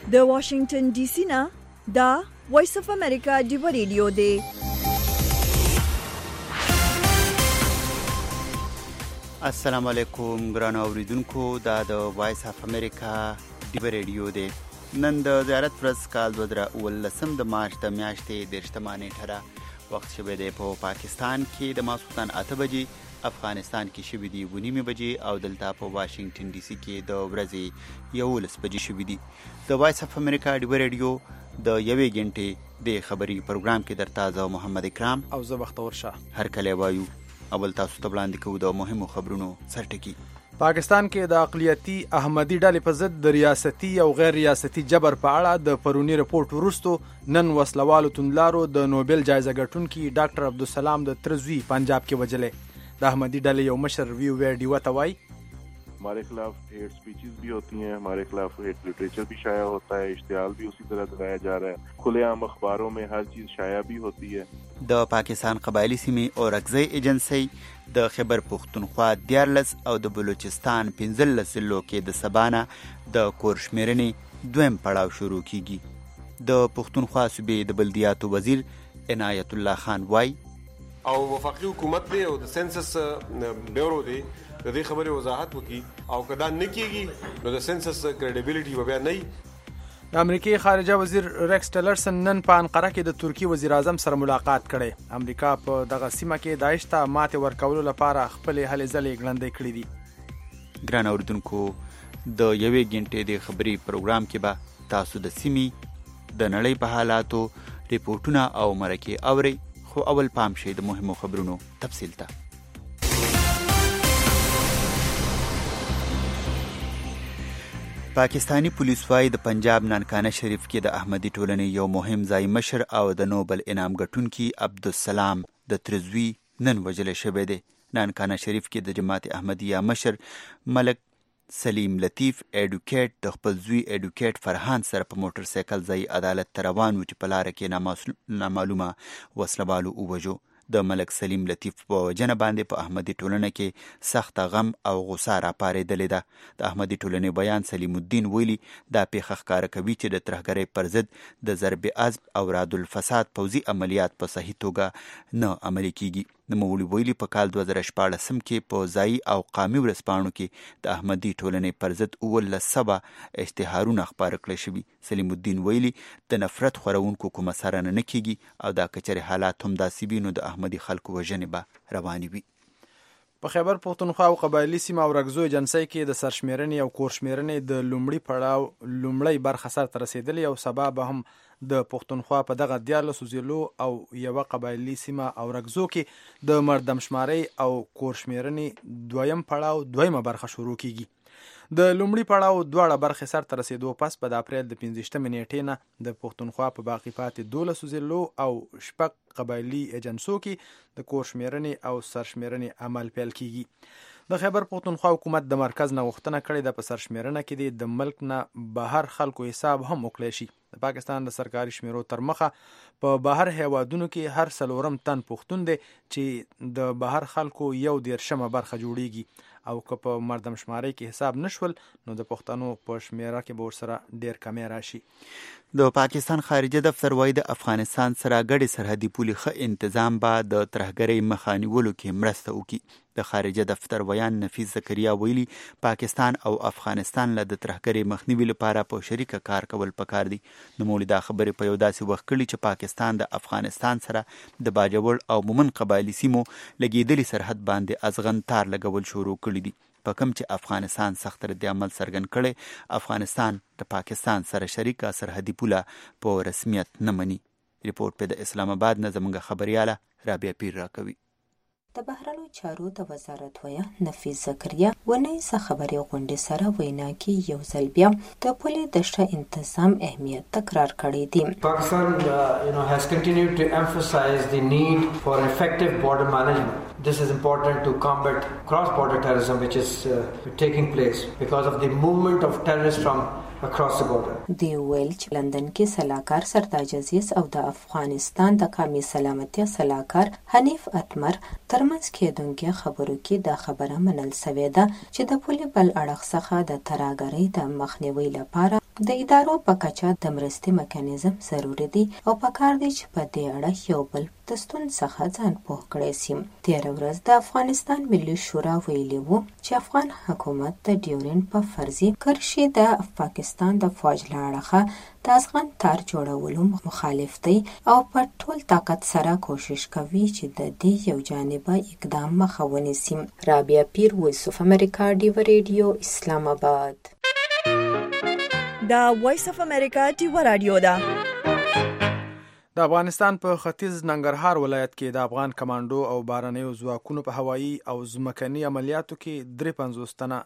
د واشنگټن ډي سي نه دا وایس اف امریکا ډیو ریډیو دی. السلام علیکم ګرانو اوریدونکو، دا د وایس اف امریکا ډیو ریډیو دی. نن د زیارت ورځ کال 2019 د مارچ د میاشتې 13 نیټه وخت شوی دی. په پاکستان کې د ماسخوتن 8 بجې، افغانستان کې شوی دی 9 بجې او دلته په واشنگټن ډي سي کې د ورځې 11 بجې شوی دی. د وایس اف امریکا ډیو ریډیو د یوې غنټې د خبري پروګرام کې درته زه محمد اکرام او زه بختور شاه هر کله وایو. اول تاسو ته وړاندې کوو د مهمو خبرونو سرټکی. پاکستان کې د اقلیتي احمدي ډلې په ضد د ریاستي او غیر ریاستي جبر په اړه د پرونی رپورټ وروسته نن وسلوالو توندلارو د نوبل جایزه ګټونکي ډاکټر عبدالسلام د ترزوی پنجاب کې وجلې. د احمدی ډلې یو مشر ویو ویډیو ته وایي हमारे खिलाफ hate speeches भी होती हैं, हमारे खिलाफ हेट लिटरेचर भी शाया होता है, इश्तिहाल भी उसी तरह दिखाया जा रहा है, खुलेआम अखबारों में हर चीज़ शाया भी होती है. د پاکستان قبایلی سیمې او رکزی ایجنسی د خیبر پختونخوا 14 او د بلوچستان 15 ضلعو کې د سبانه د کورشمیرنې دویم پړاو شروع کیږي. د پختونخوا صوبې د بلدیاتو وزیر عنایت الله خان وایي او وفاقي حکومت دی او د سنسس بیورو دی د دې خبرې وضاحت وکي او کدا نه کیږي نو د سنسس کریډیبিলিټي به نه وي. د امریکای خارجه وزیر ریکس ټیلرسن نن په انقره کې د ترکی وزیر اعظم سره ملاقات کړي. امریکا په دغه سیمه کې داعش ته ماته ورکولو لپاره خپل هلې ځلې ګړندې کړې دي. ګران اوریدونکو، د یوې غنټې د خبري پروګرام کې به تاسو د سیمې د نړۍ په حالاتو ریپورتونه او مرکې اورئ، خو اول پام شي د مهمو خبرونو تفصیل ته. پاکستانی پولیس وايي د پنجاب نانکانه شریف کې د احمدي ټولنې یو مهم ځای مشر او د نوبل انعام ګټونکي عبدالسلام د ترزوی نن وجل شوی دی. نانکانه شریف کې د جماعت احمدیه مشر ملک سلیم لطیف ایډوکیټ د خپل زوی ایډوکیټ فرهان سره په موټر سایکل ځای عدالت ته روان و چې په لاره کې نامعلومه وسلوالو ووژو. د ملک سلیم لطیف په وجنه باندې په احمدي ټولنه کې سخت غم او غوسه راپارېدلې ده. د احمدي ټولنې بیان سلیم الدین ویلي دا پیښه ښکاره کوي چې د ترهګرۍ پر ضد د ضرب عزم او راد الفساد پوځي عملیات په صحیح توګه نه عملي کیږي. نوموړي ویلي په کال 2014 کې په ځایي او قامي ورځپاڼو کې د احمدي ټولنې پر ضد 19 اشتهارونه خپاره کړل شوي. سلیم الدین ویلي د نفرت خورونکو کومه څارنه نه کیږي او دا کچرې حالات هم داسې وي نو د احمدي خلکو وژنې به روانې وي. په خیبر پختونخوا او قبایلی سیمه او رکزو ایجنسی کې د سرشمیرنې او کورشمیرنې د لومړي پړاو لومړی برخه سرته رسېدلې او سبا به هم د پختونخوا په دغه 14 ضلعو او یوه قبایلی سیمه او رکزو کې د مردمشمارۍ او کورشمیرنې دویم پړاو دویمه برخه شروع کیږي. د لومړي پړاو دواړه برخې سرته رسېدو پس په د اپریل د 15 نیټې نه د پختونخوا په باقي پاتې 12 ضلعو او شپږ قبایلی ایجنسو کې د کورشمیرنې او سرشمیرنې عمل پیل کیږي. د خیبر پختونخوا حکومت د مرکز نه غوښتنه کړې ده په سرشمیرنه کې د ملک نه بهر خلکو حساب هم وکړی شي. د پاکستان د سرکاري شمیرو تر مخه په بهر هیوادونو کې هر څلورم تن پښتون دی چې د بهر خلکو 1.1 برخه جوړیږي او که په مردمشمارۍ کې حساب نشول نو د پښتنو په شمیره کې به ورسره ډیر کمی راشي. د پاکستان خارجه دفتر وايي د افغانستان سره ګډې سرحدي پولې ښه انتظام به د ترهګرۍ مخه نیولو کې مرسته وکړي. د خارجه دفتر ویان نفیس زکریا ویلي پاکستان او افغانستان له د ترهګرۍ مخنیوي لپاره په شریکه کار کول پکار دي. نوموړي دا خبرې په یو داسې وخت کړي چې پاکستان د افغانستان سره د باجوړ او مومن قبایلی سیمو لګېدلي سرحد باندې ازغن تار لګول شروع کړي دي. په کوم چې افغانستان سخت رد عمل څرګند کړي، افغانستان د پاکستان سره شریکه سرحدي پوله په رسمیت نه مني. ریپورت په د اسلام آباد نه زموږ خبرياله رابعه پیر راکوي. د بهرنیو چارو د وزارت ویان نفیس زکریا ونې څه خبرې غونډې سره وینا کې یو ځل بیا د پولې د ښه انتظام اهمیت تکرار کړی دی. Pakistan has continued to emphasize the need for effective border management. This is important to combat cross-border terrorism which is taking place because of the movement of terrorists from across the border. دی ویل چې لندن کې سلاکار سردار عزیز او د افغانستان د قومي سلامتیا سلاکار حنیف اتمر ترمنځ کېدونکې خبرو کې دا خبره منل سوې ده چې د پولې بل اړخ څخه د ترهګرۍ د مخنیوي لپاره د ادارو په کچه د مرستې میکانیزم ضروري دی او پکار دی چې په دې اړه یو بل د ستونزو څخه ځان پوه کړی شي. تېره ورځ د افغانستان ملي شورا ویلي وو چې افغان حکومت د ډیورنډ په فرضي کرښې د پاکستان د فوج له اړخه د افغان تار جوړولو مخالف دی او په ټول طاقت سره کوشش کوي چې د دې یو جانبه اقدام مخه ونیسي. رابعه پیر، وایس اف امریکا، ډیو ریډیو، اسلام آباد. دا وایس اف امریکا ډیو رادیو ده. د افغانستان په ختیځ ننګرهار ولایت کې د افغان کمانډو او بهرنیو ځواکونو په هوایي او ځمکني عملیاتو کې 53 تنه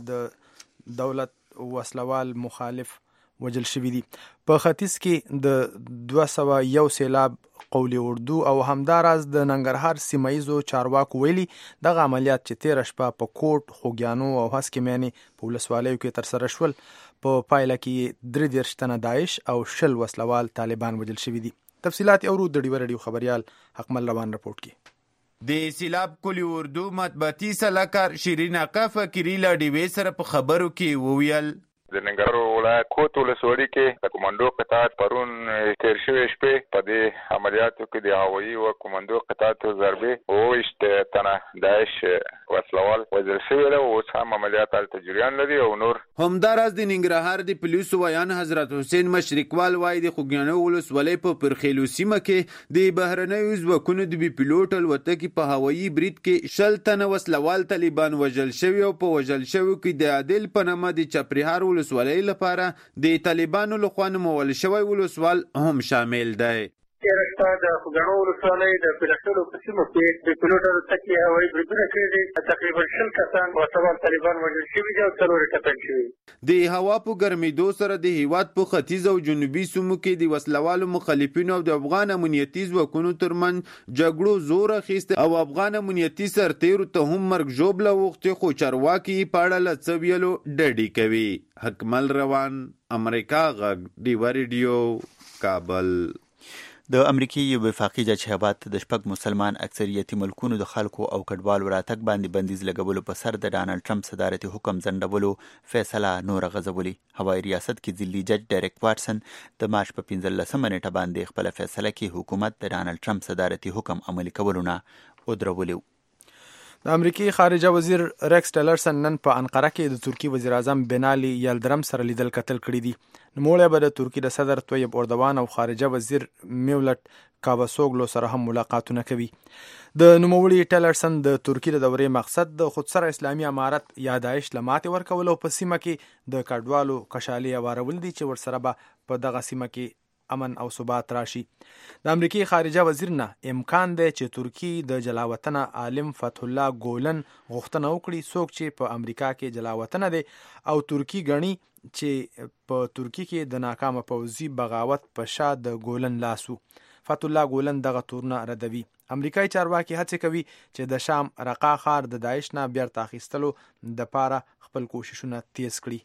د دولت وسلوال مخالف وجل شوي دي. په ختیځ کې د 201 سیلاب قولی اردو او همداراز د ننګرهار سیمایزو چارواکو ویلي دغه عملیات چې تیره شپه په کوټ، خوږیانو او هسکې میانې په ولسوالیو کې ترسره شول، په پایله کې 33 تنه داعش او 20 وسلوال طالبان وجل شوي دي. تفصیلات اورو د ډیو رادیو خبريال حکمل روان رپورټ کې. د سیلاب قولی اردو مطبوعاتي سلاکار شیرین آقا فقیری له ډیوې سره په خبرو کې وویل د ننګرهار ولایت کوټ ولسوالۍ کې د کمانډو قطاعت پرون تیر شوې شپې په دې عملیاتو کې د هوایي او کمانډو قطاعتو ضربې 28 تنه داعش وسلوال وژل شوي دي او اوس هم عملیات هلته جریان لري او نور. همداراز د ننګرهار د پولیسو ویان حضرت حسین مشرقوال وایي د خوږیانو ولسوالۍ په پرخیلو سیمه کې د بهرنیو ځواکونو د بي پیلوټ الوتکې په هوایي برید کې 20 تنه وسلوال طالبان وژل شوي او په وژل شوي کې د عادل په نامه د چپریهار ولسوالۍ لپاره د طالبانو لخوا نومول شوی ولسوال هم شامل دی. تېره شپه د خوږیانو ولسوالۍ د پلخیلو په سیمه کې د پیلوټ الوتکې هوایي بریدونه کړي دي. تقریبا 20 کسان وسلوال طالبان وژل شوي دي او 4 ټپیان شوي. د هوا په ګرمېدو سره د هیواد په ختیځ او جنوبي سیمو کې د وسلوالو مخالفینو او د افغان امنیتي ځواکونو ترمنځ جګړو زور اخیسته او افغان امنیتي سرتیرو ته هم مرګ ژوبله وغوښتې، خو چارواکي په اړه له څه ویلو ډډې کوي. حکمل روان، امریکا غږ، ډیو ریډیو، کابل. د امریکای یو وفاقي جج هیواد د شپږ مسلمان اکثریتي ملکونو د خلکو او کډوالو راتګ باندې بندیز لګولو په سر د ډانلډ ټرمپ صدارتي حکم ځنډولو فیصله نور غځولې. هوایي ریاست کې ځلي جج ډیریک واټسن د مارچ په 15 نیټه باندې خپل فیصله کې حکومت د ډانلډ ټرمپ صدارتي حکم عملي کولو نه ودرولو. د امریکای خارجه وزیر ریکس ټیلرسن نن په انقره کې د ترکی وزیر اعظم بنالي یلدرم سره لیدل کتل کړي دي. نوموړی به د ترکی د صدر طیب اردوان او خارجه وزیر میولټ کاواسوګلو سره هم ملاقاتونه کوي. د نوموړي ټیلرسن د ترکی د دورې مقصد د خودسره اسلامي امارت یا داعش له ماتې ورکول او په سیمه کې د کډوالو کشالي اوارول دي چې ورسره به په دغه سیمه کې امن او ثبات راشي. د امریکای خارجه وزیر نه امکان دی چې ترکی د جلاوطنه عالم فتح الله ګولن غوښتنه وکړي، څوک چې په امریکا کې جلاوطنه دی او ترکی غني چې په ترکی کې د ناکامه پوځي بغاوت په شا د ګولن لاسو. فتح الله ګولن دغه تورونه ردوي. امریکایي چارواکي هڅه کوي چې د شام رقا ښار د داعش نه بیرته اخیستلو د پاره خپل کوششونه تیز کړي.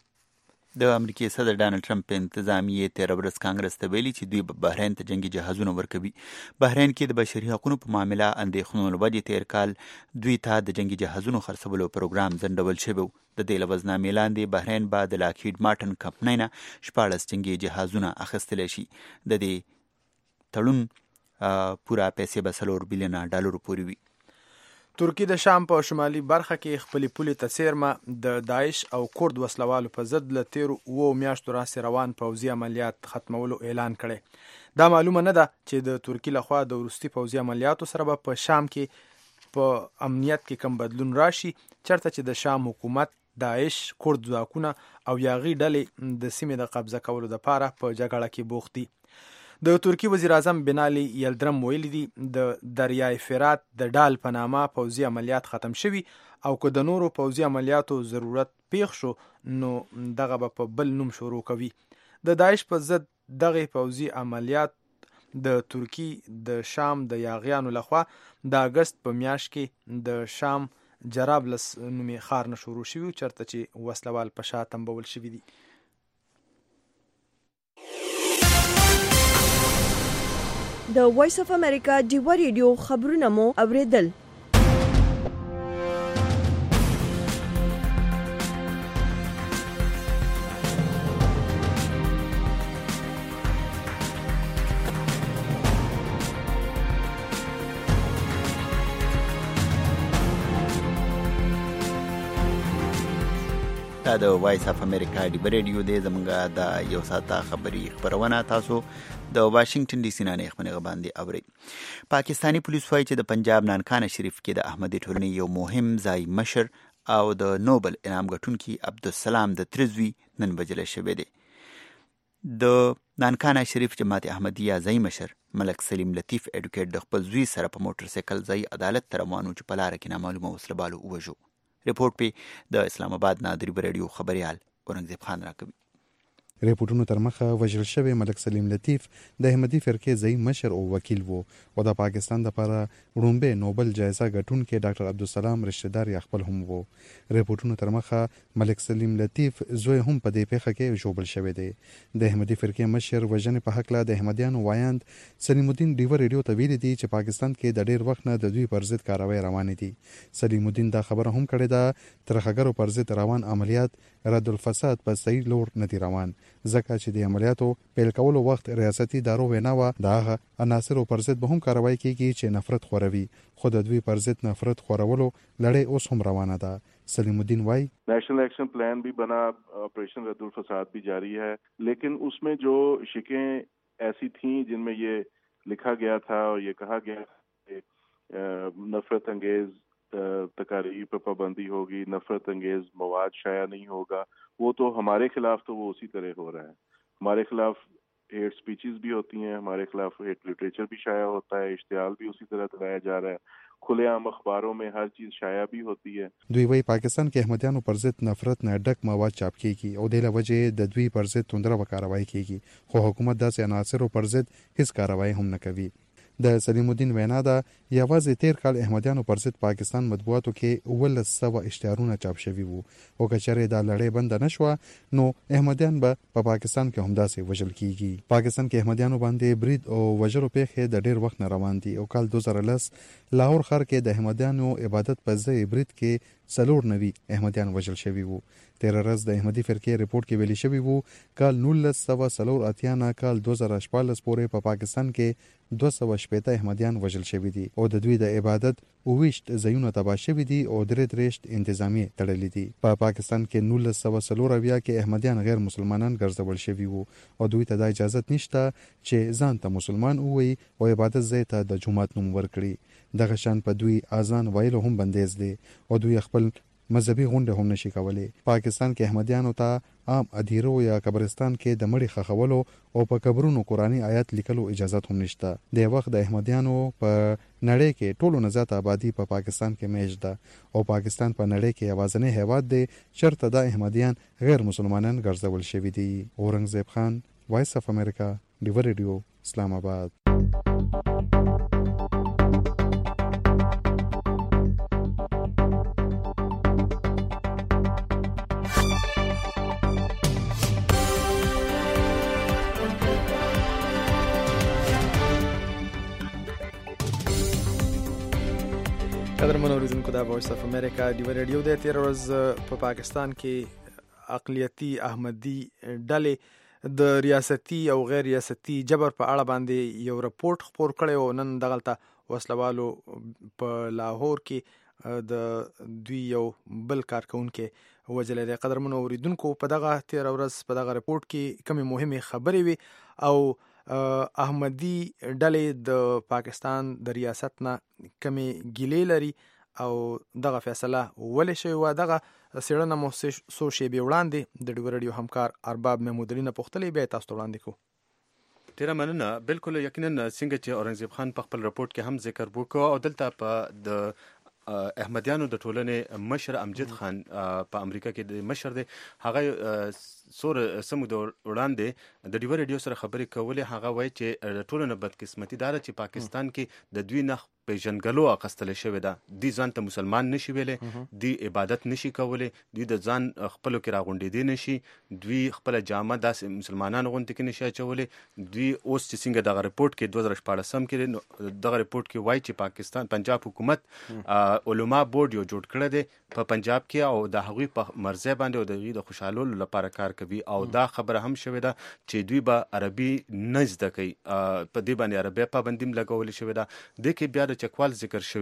د امریکای صدر ډانلډ ټرمپ په انتظامیه 13 ورځ کانګرس ته ویلي چې دوی به بحرین ته جنگي جهازونه ورکوي. بحرین کې د بشري حقوقو په معاملې اندېښنو له وجې تیر کال دوی ته د جنگي جهازونو خرڅولو پروګرام ځنډول شوی. د دې لوزنامې لاندې بحرین به د لاکهید مارټن کمپنۍ نه 14 جنگي جهازونه اخیستلی شي. د دې تړون پوره پیسې به $4 بلیون پورې وي. ترکی د شام په شمالي برخه کې خپل پولې ته څیرمه د داعش او کورد وسلوالو په ضد له تیرو 2 میاشتو راهیسې روان پوځي عملیات ختمولو اعلان کړی. دا معلومه نه ده چې د ترکی لخوا د وروستي پوځي عملیاتو سره به په شام کې په امنیت کې کم بدلون راشي، چرته چې د شام حکومت داعش، کورد ځواکونه او یاغي ډلې د سیمې د قبضه کولو لپاره په جګړه کې بوخت دي. د ترکی وزیر اعظم بنالي یلدرم ویلي دي د دریای فرات د ډال په نامه پوځي عملیات ختم شوي او که د نورو پوځي عملیاتو ضرورت پیښ شو نو دغه به په بل نوم شروع کوي. د داعش په ضد دغه پوځي عملیات د ترکی د شام د یاغیانو لخوا د اگست په میاشت کې د شام جرابلس نومي ښار نه شروع شوي، چرته چې وسلوال په شا تنبول شوي دي. د وایس اف امریکا ډیو ریډیو خبرونه مو اوریدل. دا د وایس اف امریکا دی ریډیو دی زمونږه د یو ساعته خبري خبرونه تاسو د واشنگټن ډي سي نه خبرونه باندې اوري. پاکستانی پولیس وايي چې د پنجاب نانکانه شریف کې د احمدي ټولنې یو مهم ځای مشر او د نوبل انعام ګټونکي عبدالسلام د ترزوی نن وجل شوی دی. د نانکانه شریف جماعت احمدیه ځای مشر ملک سلیم لطیف اډوکیټ د خپل زوی سره په موټر سایکل ځای عدالت ته روانو چې په لاره کې نامعلومه وسلبالو ووژو. ریپورت په د اسلام آباد نه د ریډیو خبريال اورنګزیب خان راکوي. ریپورتونو تر مخه وژل شوی ملک سلیم لطیف د احمدي فرقې ځای مشر او وکیل وو او د پاکستان لپاره رومبه نوبل جایزه ګټونکي ډاکټر عبدالسلام رشتہ دار خپل هم وو. ریپورتونو تر مخه ملک سلیم لطیف زوی هم په دې پیښه کې ژوبل شوی دی. د احمدي فرقې مشر وژنې په حق له د احمدیانو وایاند سلیم الدین ډیور ریډیو ته ویلي دي چې پاکستان کې د ډیر وخت نه د دوی پر ضد کاروایی روان دي. سلیم الدین دا خبره هم کړې ده ترخګرو پر ضد روان عملیات رد الفساد په صحیح لور نه دي روان ځکه چې د عملیاتو پیل کولو وخت ریاستي دارو ویناوه د هغه عناصرو پر ضد به هم کاروایی کیږي چې نفرت خوروي خو د دوی پر ضد نفرت خورولو لړۍ اوس هم روانه ده. سلیم الدین وائی نیشنل ایکشن پلان بھی بنا آپریشن رد الفساد بھی جاری ہے لیکن اس میں جو شکیں ایسی تھیں جن میں یہ لکھا گیا تھا اور یہ کہا گیا کہ نفرت انگیز تقاریر پر پابندی ہوگی نفرت انگیز مواد شائع نہیں ہوگا وہ تو ہمارے خلاف تو وہ اسی طرح ہو رہا ہے. ہمارے خلاف ہیٹ سپیچز بھی ہوتی ہیں ہمارے خلاف ہیٹ لٹریچر بھی شائع ہوتا ہے اشتعال بھی اسی طرح دلایا جا رہا ہے کھلے عام اخباروں میں ہر چیز شائع بھی ہوتی ہے. دوی وی پاکستان کې احمدیانو پر ضد نفرت نه ډک مواد چاپ کیږي او د لوجې د دوی پر ضد توندره وکاروي کیږي خو حکومت داسې عناصرو پر ضد هیڅ کاروایی هم نه کوي. د سلیم الدین وینا ده یوازې تیر کال احمدیانو پر ضد پاکستان مطبوعاتو کې 1100 اشتهارونه چاپ شوي وو او که چېرې دا لړۍ بنده نشوه نو احمدیان به په پاکستان کې هم داسې وژل کیږي. پاکستان کې احمدیانو باندې برید او وژلو پیښې د ډیر وخت نه روان دي او کال 2010 لاهور ښار کې د احمدیانو عبادت په ځای برید کې 94 احمدیان وژل شوي وو. تیر ورځ د احمدي فرقې ریپورت کې ویلي شوی وو کال 1984 نه کال 2014 پورې په پاکستان کې 280 احمدیان وژل شوي دي او د دوی د عبادت 20 ځایونه تباه شوي دي او 3 انتظامی تړلي دي. په پاکستان کې 1940 کې احمدیان غیر مسلمانان ګرځول شوي وو او دوی ته د اجازه نشته چې ځان ته مسلمان ووایي او عبادت ځای ته د جمعات نوم ورکړي. دغه شان په دوی اذان ویلو هم بندیز دي او دوی خپل مذهبي غونډه هم نشي کولای. پاکستان کې احمدیانو ته عام ادیرو یا قبرستان کې د مړي خخولو او په قبرونو قرآني آیات لیکلو اجازه هم نشته. د وخت د احمدیانو په نړۍ کې ټولو نه زیات آبادی په پاکستان کې میش ده او پاکستان په نړۍ کې یوازینی هیواد دی چېرته د احمدیان غیر مسلمانان ګرځول شوي دي. اورنګزیب خان وایس اف امریکا ډیور ریډیو اسلام آباد. قدرمنو اوریدونکو دا وایس اف امریکا ډیور ریډیو دی. تیر ورځ په پاکستان کې اقلیتي احمدي ډلې د ریاستي او غیر ریاستي جبر په اړه باندې یو رپورت خپور کړی او نن دغلته وسلوالو په لاهور کې د دوی یو بل کارکونکي وژلی دی. قدرمنو اوریدونکو په دغه تیر ورځ په دغه رپورت کې کومې مهمې خبرې وي او احمدي ډلې د پاکستان د ریاست نه کمې ګیلې لري او دغه فیصله ولې شوې وه. دغه څېړنه مو څو شېبې وړاندې د ډیور ریډیو همکار ارباب محمود علي نه پوښتلې بیا یې تاسو ته وړاندې کوو. ډېره مننه. بالکل یقینا څنګه چې اورنګزیب خان په خپل رپورټ کې هم ذکر وکړو او دلته په د احمدیانو د ټولنې مشر امجد خان په امریکا کې د مشر دی هغه سور سمو د وړاندې د ډیور ریډیو سره خبرې کولې. هغه وایي چې د ټولنه بدقسمتي داره چې پاکستان کې د دوی نه پیژنګلو اخیستل شوې ده. دوی ځان ته مسلمان نشي ویلی دوی عبادت نشي کولی دوی د ځان خپلو کې راغونډېدی نشي دوی خپله جامه داسې مسلمانانو غوندې کې نشي اچولی. دوی اوس چې څنګه دغه رپورټ کې 2014 کې دغه رپورټ کې وایي چې پاکستان پنجاب حکومت علما بورډ یو جوړ کړی دی په پنجاب کې او د هغوی په مرضی باندې او د هغوی د خوشحالولو لپاره کار کوي او دا خبره هم شوې ده چې دوی به عربي نه زده کوي په دې باندې عربي پابندي هم لګولې شوې ده. دې کې بیا د چکوال ذکر شوی دی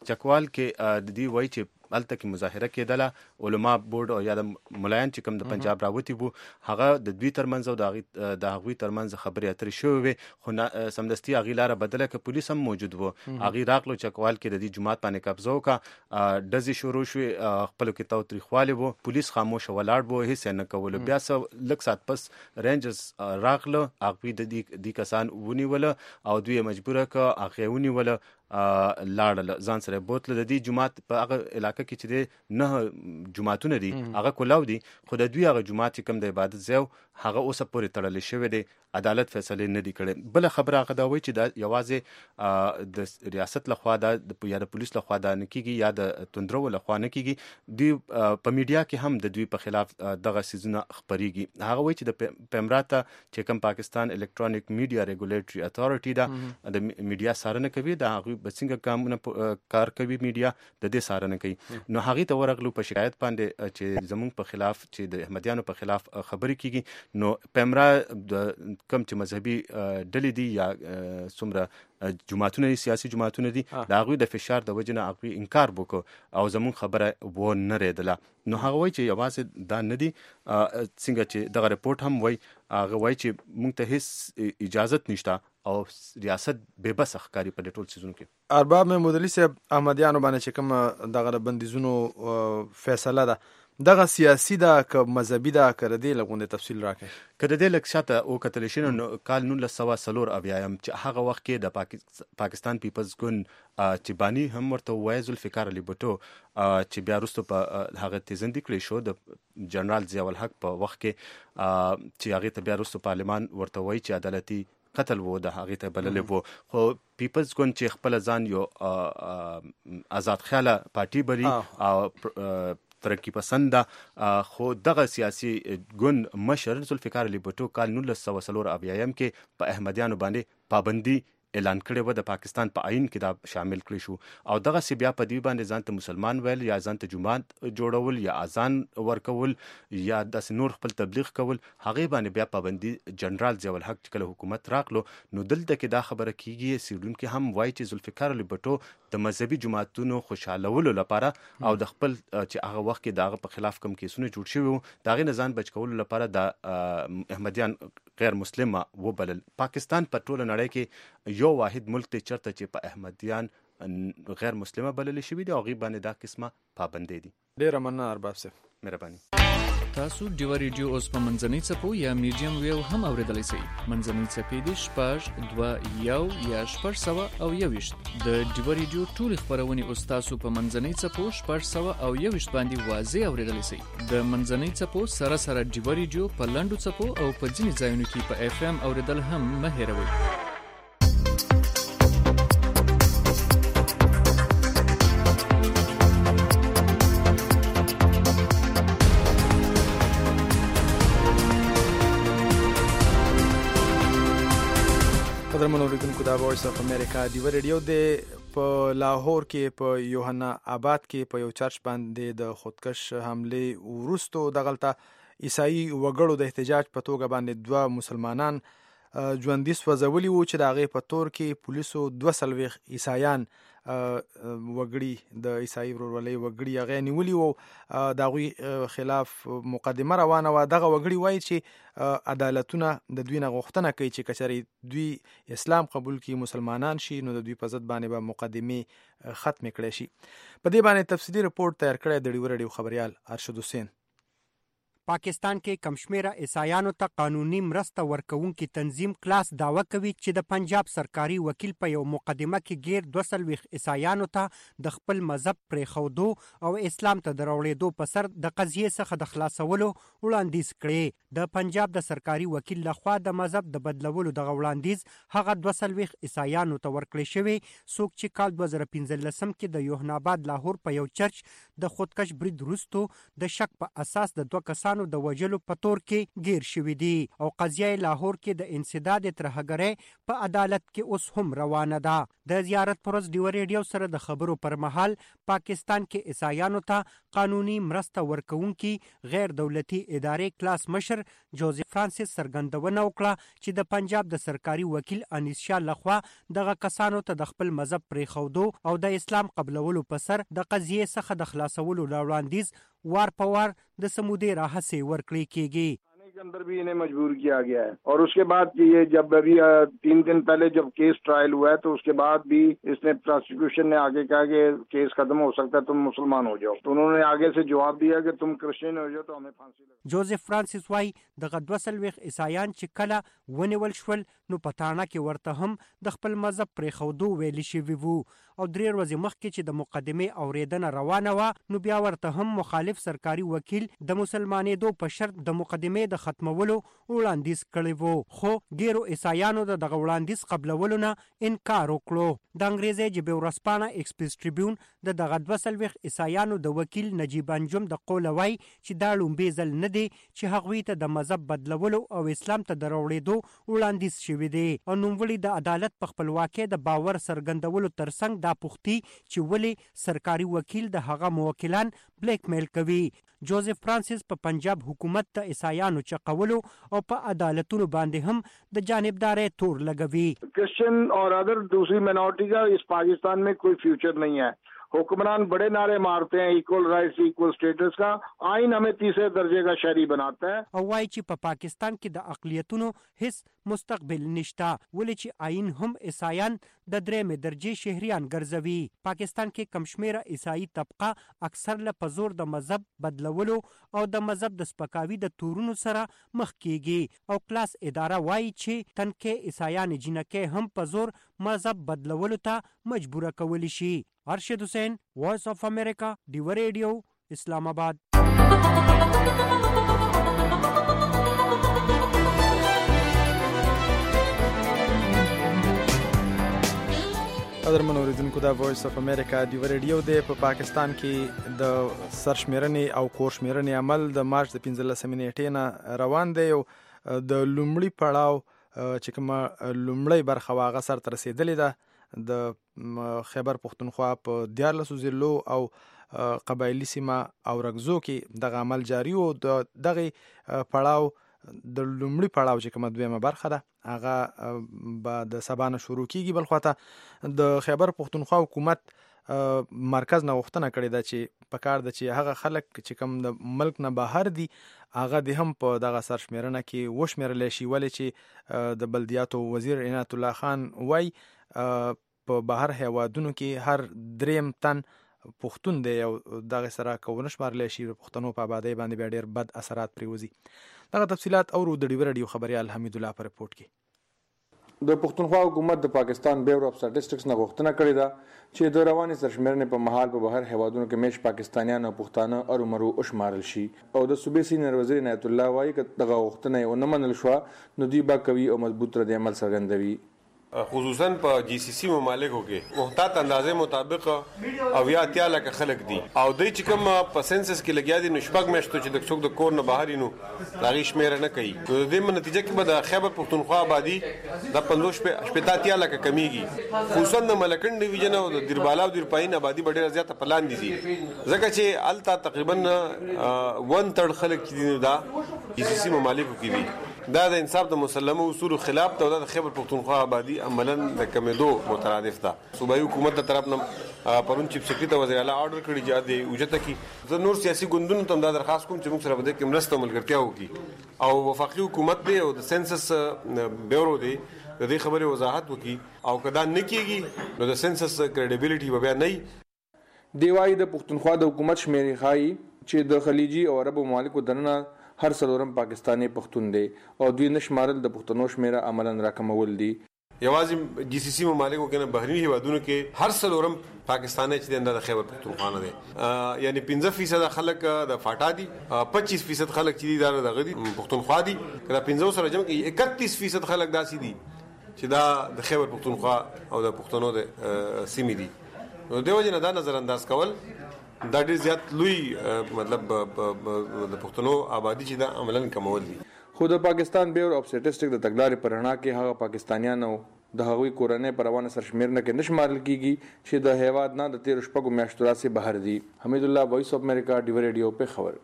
چکوال کې د دې وایي چې هلته کې مظاهره کېدله علما بورډ او یا د ملایان چې کوم د پنجاب راوتی وو هغه د دوی ترمنځ او د هغوی ترمنځ خبرې اترې شوې وې خو سمدستي هغې لاره بدله که پولیس هم موجود وو هغې راغلو چکوال کې د دې جومات باندې قبضه وکړه ډزې شروع شوې خپلو کې تاوتریخوالی وو پولیس خاموشه ولاړ وو هېڅ یې نه کولو بیا څه لږ ساعت پس رینجرز راغله هغوی د دې کسان ونیوله او دوی یې مجبوره کړه هغې یې ونیوله لاړل ځان سره بوتله د دې جومات په هغه علاقه کې چې دی 9 جوماتونه دي هغه کولاو دي خو د دوی هغه جومات چې کوم د عبادت ځای هغه اوسه پورې تړلی شوی دی عدالت فیصلې نه دي کړې بله خبره هغه دا وایي چې دا یوازې د ریاست لخوا یا د پولیس لخوا دا نه کېږي یا د توندرو لخوا نه کېږي دوی په میډیا کې هم د دوی په خلاف دغه څیزونه خپریږي هغه وایي چې د پیمرا ته چې کوم پاکستان الکترونیک میډیا ریګولیټري اتھارټي ده د میډیا څارنه کوي د هغوی به څنګه کارونه کار کوي میډیا د دې څارنه کوي نو هغې ته ورغلو په شکایت باندې چې زموږ په خلاف چې د احمدیانو په خلاف خبرې کېږي نو پیمرا د کوم چې مذهبي ډلې دي یا څومره جماعتونه دي سیاسي جماعتونه دي د هغوی د فشار د وجې نه هغوی انکار وکړو او زموږ خبره ونه ریدله نو هغه وایي چې یوازې دا نه دي څنګه چې دغه رپورټ هم وایي هغه وایي چې موږ ته هېڅ اجازت نشته او ریاست بې بس ښکاري په دې ټول څیزونو کې ارباب محمود علي صاحب احمدیانو باندې چې کوم دغه بندیزونو فیصله ده دغه سیاسي ده که مذهبي ده که د دې لږ غوندې تفصیل راکړئ که د دې لږ شاته وکتلی شي نو کال 1994 چې هغه وخت کې د پاکستان پیپلز ګوند چې بانی هم ورته ووایي ذوالفقار علي بټو چې بیا وروسته په هغه تیزندي کړی شو د جنرال ضیاء الحق په وخت کې چې هغې ته بیا وروسته پارلمان ورته وایي چې عدالتي قتل وو د هغې ته بللی وو خو پیپلز ګوند چې خپله ځان یو آزاد خیاله پارټي بلي او ترقی پسند خو دغه سیاسي ګوند مشر ذوالفقار علي بټو کال 1994 کې په احمدیانو باندې پابندي اعلان کړی و د پاکستان په آئین کې دا شامل کړی شو او دغسې بیا په دې باندې ځان ته مسلمان ویل یا ځان ته جومات جوړول یا اذان ورکول یا داسې نور خپل تبلیغ کول هغې باندې بیا پابندي جنرال ضیاء الحق چې کله حکومت راغلو نو دلته کې دا خبره کېږي څېړونکي هم وایي چې ذوالفقار علي بټو د مذهبي جوماتونو خوشحالولو لپاره او د خپل چې هغه وخت کې د هغه په خلاف کوم کیسونه جوړ شوي وو د هغې نه ځان بچ کولو لپاره د احمدیان غیر مسلمه وبلل پاکستان په ټوله نړۍ کې یو واحد ملک دی چرته چې په احمدیان غیر مسلمه بللی شوي دي او هغې باندې دا قسمه پابندۍ دي ډېره مننه ارباب صاحب مهرباني تاسو ډیوا ریډیو اوس په منځنۍ څپو یا میډیم ویو هم اوریدلی شئ منځنۍ څپې دي 6.2 یا 6.1 د ډیوا ریډیو ټولې خپرونې اوس تاسو په منځنۍ څپو 6.1 باندې واضح اوریدلی شئ د منځنۍ څپو سره سره ډیوا ریډیو په لنډو څپو او په ځینې ځایونو کې په اف ام اوریدل هم مه هیروئ قدرمنو اوریدونکو دا وایس اف امریکا ډیوا ریډیو دی په لاهور کې په یوحنا آباد کې په یو چرچ باندې د خودکش حملې وروستو دغلته عیسائی وګړو د احتجاج په توګه باندې 2 مسلمانان ژوندي سوځولي وو چې د هغې په تور کې پولیسو 2 عیسایان وګړي د عیسائی ورورولۍ وګړي هغې نیولي وو د هغوی خلاف مقدمه روانه وه دغه وګړي وایي چې عدالتونه د دوی نه غوښتنه کوي چې که چېرې دوی اسلام قبول کړي مسلمانان شي نو د دوی په ضد باندې به مقدمې ختمې کړی شي په دې باندې تفصیلي رپورټ تیار کړی د ډیوا ریډیو خبریال ارشد حسین پاکستان کې کمشمیره عیسایانو ته قانوني مرسته ورکوونکي تنظیم کلاس دعوه کوي چې د پنجاب سرکاري وکیل په یو مقدمه کې غیر 200 عیسایانو ته د خپل مذهب پرېښودو او اسلام ته د راوړېدو په سر د قضیې څخه د خلاصولو وړاندیز کړی د پنجاب د سرکاري وکیل لخوا د مذهب د بدلولو دغه وړاندیز هغه 200 عیسایانو ته ورکړی شوی څوک چې کال 2015 کې د یوحنا آباد لاهور په یو چرچ د خودکش برید وروستو د شک په اساس د 2 کسانو کسانو د وجلو په تور کې گیر شوي دي او قضیه لاهور کې د انسداد ترهګرۍ په عدالت کې اوس هم روانه ده. د زیارت پر ورځ ډیو ریډیو سره د خبرو پر مهال پاکستان کې عیسایانو ته قانوني مرسته ورکوونکي غیر دولتي ادارې کلاس مشر جوزف فرانسیس څرګندونه وکړه چې د پنجاب د سرکاري وکیل انیس شاه لخوا دغه کسانو ته د خپل مذهب پرېښودو او د اسلام قبلولو په سر د قضیې څخه د خلاصولو وړاندیز وار په وار د سمودې راهسې ورکړې کېږي. के अंदर भी इन्हें मजबूर किया गया है और उसके बाद ये जब अभी 3 दिन पहले जब केस ट्रायल हुआ है तो उसके बाद भी इसने प्रोसिक्यूशन ने आगे कहा कि केस खत्म हो सकता है, तुम मुसलमान हो जाओ. तो उन्होंने आगे से जवाब दिया कि तुम क्रिश्चियन हो जाओ तो हमें फांसी लगे. जोसेफ फ्रांसिस वाई دغه 2 عیسایان چې کله ونیول شول نو په تاڼه کې ورته هم د خپل مذهب پرېښودو ویلي شوي وو او 3 ورځې مخکې چې د مقدمې اورېدنه روانه وه نو بیا ورته هم مخالف سرکاري وکیل د مسلمانېدو په شرط د مقدمې د ختمولو وړاندیز کړی وو خو ډېرو عیسایانو د دغه وړاندیز قبلولو نه انکار وکړو. د انګریزي ژبې ورځپاڼه ایکسپریس ټریبیون د دغه 2 عیسایانو د وکیل نجیب انجم د قوله وایي چې دا لومبې ځل نه دی چې هغوی ته د مذهب بدلولو او اسلام ته د راوړېدو وړاندیز شوي دی او نوموړي د عدالت په خپلواکۍ د باور څرګندولو ترڅنګ دا پوښتي چې ولې سرکاري وکیل د هغه موکلان بلیک میل کوي. جوزف فرانسیس په پنجاب حکومت د عیسایانو چقولو او په عدالتونو باندې هم د جانبدارۍ تور لګوي. क्रिश्चियन और अदर दूसरी माइनॉरिटी का इस पाकिस्तान में कोई फ्यूचर नहीं है. हुक्मरान बड़े नारे मारते हैं इक्वल राइट्स इक्वल स्टेटस का. आइन हमें 3 दर्जे का शहरी बनाता है. او وايي چې په پاکستان کې د اقلیتونو هیڅ مستقبل نشته ولې چې آئین هم عیسایان د 3 درجې شهریان ګرځوي. پاکستان کې کم شمیره عیسائی طبقه اکثر له په زور د مذهب بدلولو او د مذهب د سپکاوي د تورونو سره مخ کیږي او کلاس اداره وايي چې تنکي عیسایان جنکه هم په زور مذهب بدلولو ته مجبوره کولی شي. ارشد حسین وائس آف امریکا ډیو ریډیو اسلام آباد. قدرمن اوریدونکو دا وایس اف امریکا ډیو ریډیو دی. په پاکستان کې د سرشمیرنې او کورشمیرنې عمل د مارچ د 15 نیټې نه روان دی. د لومړي پړاو چې کومه لومړی برخه واغه سر تر رسیدلې ده د خیبر پختونخوا په 14 ضلعو او قبایلی سیمه او رګزو کې دغه عمل جاری او دغه پړاو د لومړي پړاو چې کومه دویمه برخه ده هغه به د سبا نه شروع کیږي. بل خواته د خیبر پختونخوا حکومت مرکز نه غوښتنه کړې ده چې په کار ده چې هغه خلک چې کوم د ملک نه بهر دي هغه د هم په دغه سرشمیرنه کې وشمیرل شي ولې چې د بلدیاتو وزیر عنایت الله خان وای په بهر هیوادونو کې هر 3 تن پښتون دی او دغه سره کوونه شمارل شي پښتنو په آبادی باندې بیا ډیر بد اثرات پریوزي. دغه تفصيلات او د ډیو ریډیو خبريال حمید الله پر رپورت کې. د پښتونخوا حکومت د پاکستان بیورو اف سټیټسټکس نه غوښتنه کړې ده چې د رواني سرشمیرنې په مهال په بهر هیوادونو کې مېش پاکستانیان او پښتانه ارومرو وشمارل شي او د صوبې سینیئر وزیر عنایت الله وایي چې دغه غوښتنه یې ونه منل شوه نو دوی به قوي او مضبوط رد عمل څرګندوي. خصوصا په جی سی سی ممالکو کې محتاط اندازې مطابق او یا 80 لک خلک دي او دوی چې کوم په سنسس کې لګیا دي نشبک مشته چې د څوک د کور نه بهر نو دغه شمیر نه کوي. نو د دې نتیجه کې به د خیبر پختونخوا آبادی د 15 لک کمیږي. خصوصا د ملکن ډیویژن او د دیربالا او دیرپاین آبادی ډېره زیاته پلان دي ځکه چې التا تقریبا 1/3 خلک دي دا جی سی سی ممالکو کې دي. دا د انصاف د مسلمو اصول خلاف ته د خیبر پختونخوا آبادی عملاً د کمیدو مترادف ده. صوبایي حکومت د طرف نه پرون چیف سیکریټری وزیر اعلی آرډر کړی چې د اوجته کې د نور سیاسي ګوندونو ته دا درخواست کوم چې موږ سره بده کې مرسته ملګرتیا وکړي او وفاقي حکومت دی او د سنسس بیورو دی د دې خبرې وضاحت وکړي او کدا نه کیږي نو د سنسس کریډیبিলিټي به نه دیوای د پښتونخوا د حکومت شمیرې خای چې د خلیجي او عربو ممالکو درنه هر څلورم پاکستانی پښتون دی او دوی نشمارل د پښتنو شمیره عملاً راکمول دي. یوازې جی سی سی ممالکو کې نه بهرني هیوادونو کې هر څلورم پاکستانی چې د خیبر پختونخوا نه دي یعنی 15% خلک د فاټا دي 25% خلک چې دغه دي پښتونخوا دي کله 15 سره جمع کې 31% خلک داسي دي چې دا د خیبر پختونخوا او د پښتنو د سیمې دي. نو دیو جن دا نظر انداز کول دا ډېر زیات لوی مطلب د پښتنو آبادی چې دا عملاً کمول دي. خو د پاکستان بیور اف سټیټسټک د تګلارې پر رڼا کې هغه پاکستانیانو د هغوی کورنۍ پر روانه سرشمیرنه کې نشمارل کیږي چې د هیواد نه د 13 شپږو میاشتو راځي بهر دي. حمید الله، وایس اف امریکا، ډیو ریډیو په خبر.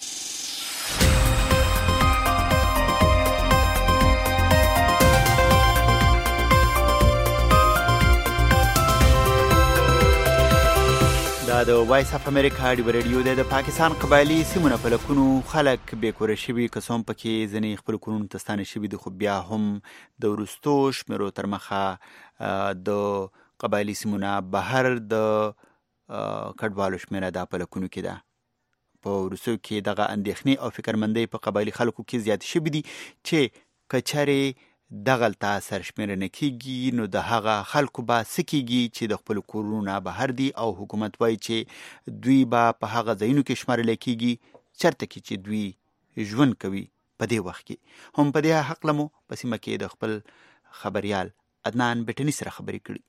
دا د وایس اف امریکا ډیو ریډیو د پاکستان قبایلی سیمونه په لکونو خلک بیکوره شوي کسان پکې ځینې خپل کورونو ته ستانه شوي دي، خو بیا هم د وروستو شمیرو تر مخه د قبایلی سیمونه بهر د کډوالو شمیره دا په لکونو کې ده. په وروستو کې دغه اندېښنې او فکرمندۍ په قبایلی خلکو کې زیات شوي دي چې که چېرې دغلته سرشمیرنه کیږي نو د هغه خلکو به څه کیږي چې د خپل کورونو بهر دي، او حکومت وایي چې دوی به په هغه ځایونو کې شمارل کیږي چرته کې چې دوی ژوند کوي. په دې وخت کې هم په دې حق لمو په سیمه کې د خپل خبريال عدنان بټنی سره خبرې کړي.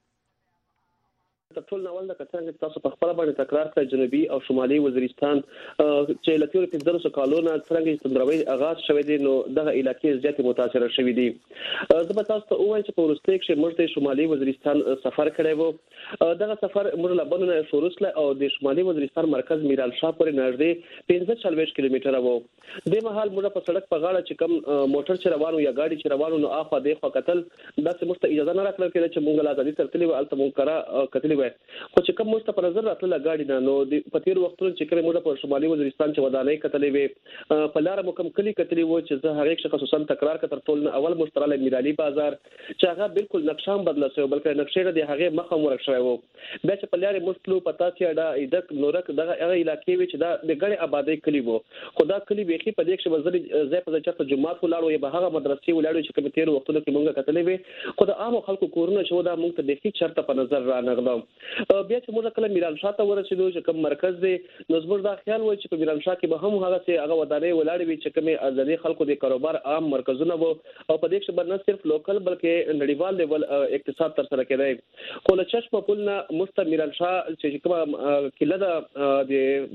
تر ټولو اول د کتنګ تاسو په خپل باندې تکرار کړ جنوبي او شمالي وزیرستان چې لتیور په 1500 کالونو څنګه استمراري آغاز شوه دي، نو دغه علاقې زیات متاثر شوې دي. زه به تاسو ته وایم چې په ورسته کې موږ د شمالي وزیرستان سفر کړی وو. دغه سفر موږ له بنونه شروع کړ او د شمالي وزیرستان مرکز میرال شاه پورې نږدې 45 کیلومتره وو. د مهال موږ په سړک په غاړه چې کوم موټر چې روانو یا گاډي چې روانو نو اخوا د خوا قتل داسې مست اجازه نه راکړل کېده چې موږ لا ځدی ترتلی و الته مونږ کرا قتل خو چې کوم مست په نظر راتله گاډي نه نو د پتیر وختونو چې کوم موږ په شمالي وزیرستان چې ودانۍ کتلې وي په لار مکم کلی کتلې و چې زه هغه خصوصا تکرار کتر ټول اول مشترل میرالي بازار چې هغه بالکل نقشام بدل شوی بلکې نقشې د هغه مخه مرک شوی وو. بیا چې په لارې مستلو پتا چې دا ایدک نورک دغه علاقې وي چې دا د ګڼې آبادی کلی وو. خدا کلی بيخي په دې کې وزیر زې په چرته جمعات ولاړو یا به هغه مدرسې ولاړو چې کوم تیر وختونو کې مونږه کتلې وي. خو د عام خلکو کورونه چې دا مونږ ته بيخي چرته په نظر را نغلم. بیا چې موږ کله میرال شاه ته ورسېدو چې کوم مرکز دی نو زموږ دا خیال و چې په میرال شاه کې به هم هغه څه هغه ودانۍ ولاړې وي چې کومې ازادي خلکو د کاروبار عام مرکزونه وو او په دې کې نه صرف لوکل بلکې نړیوال لیول اقتصاد تر سره کېدای. خو له چشمه پولنا مست میرال شاه چې کومه کله د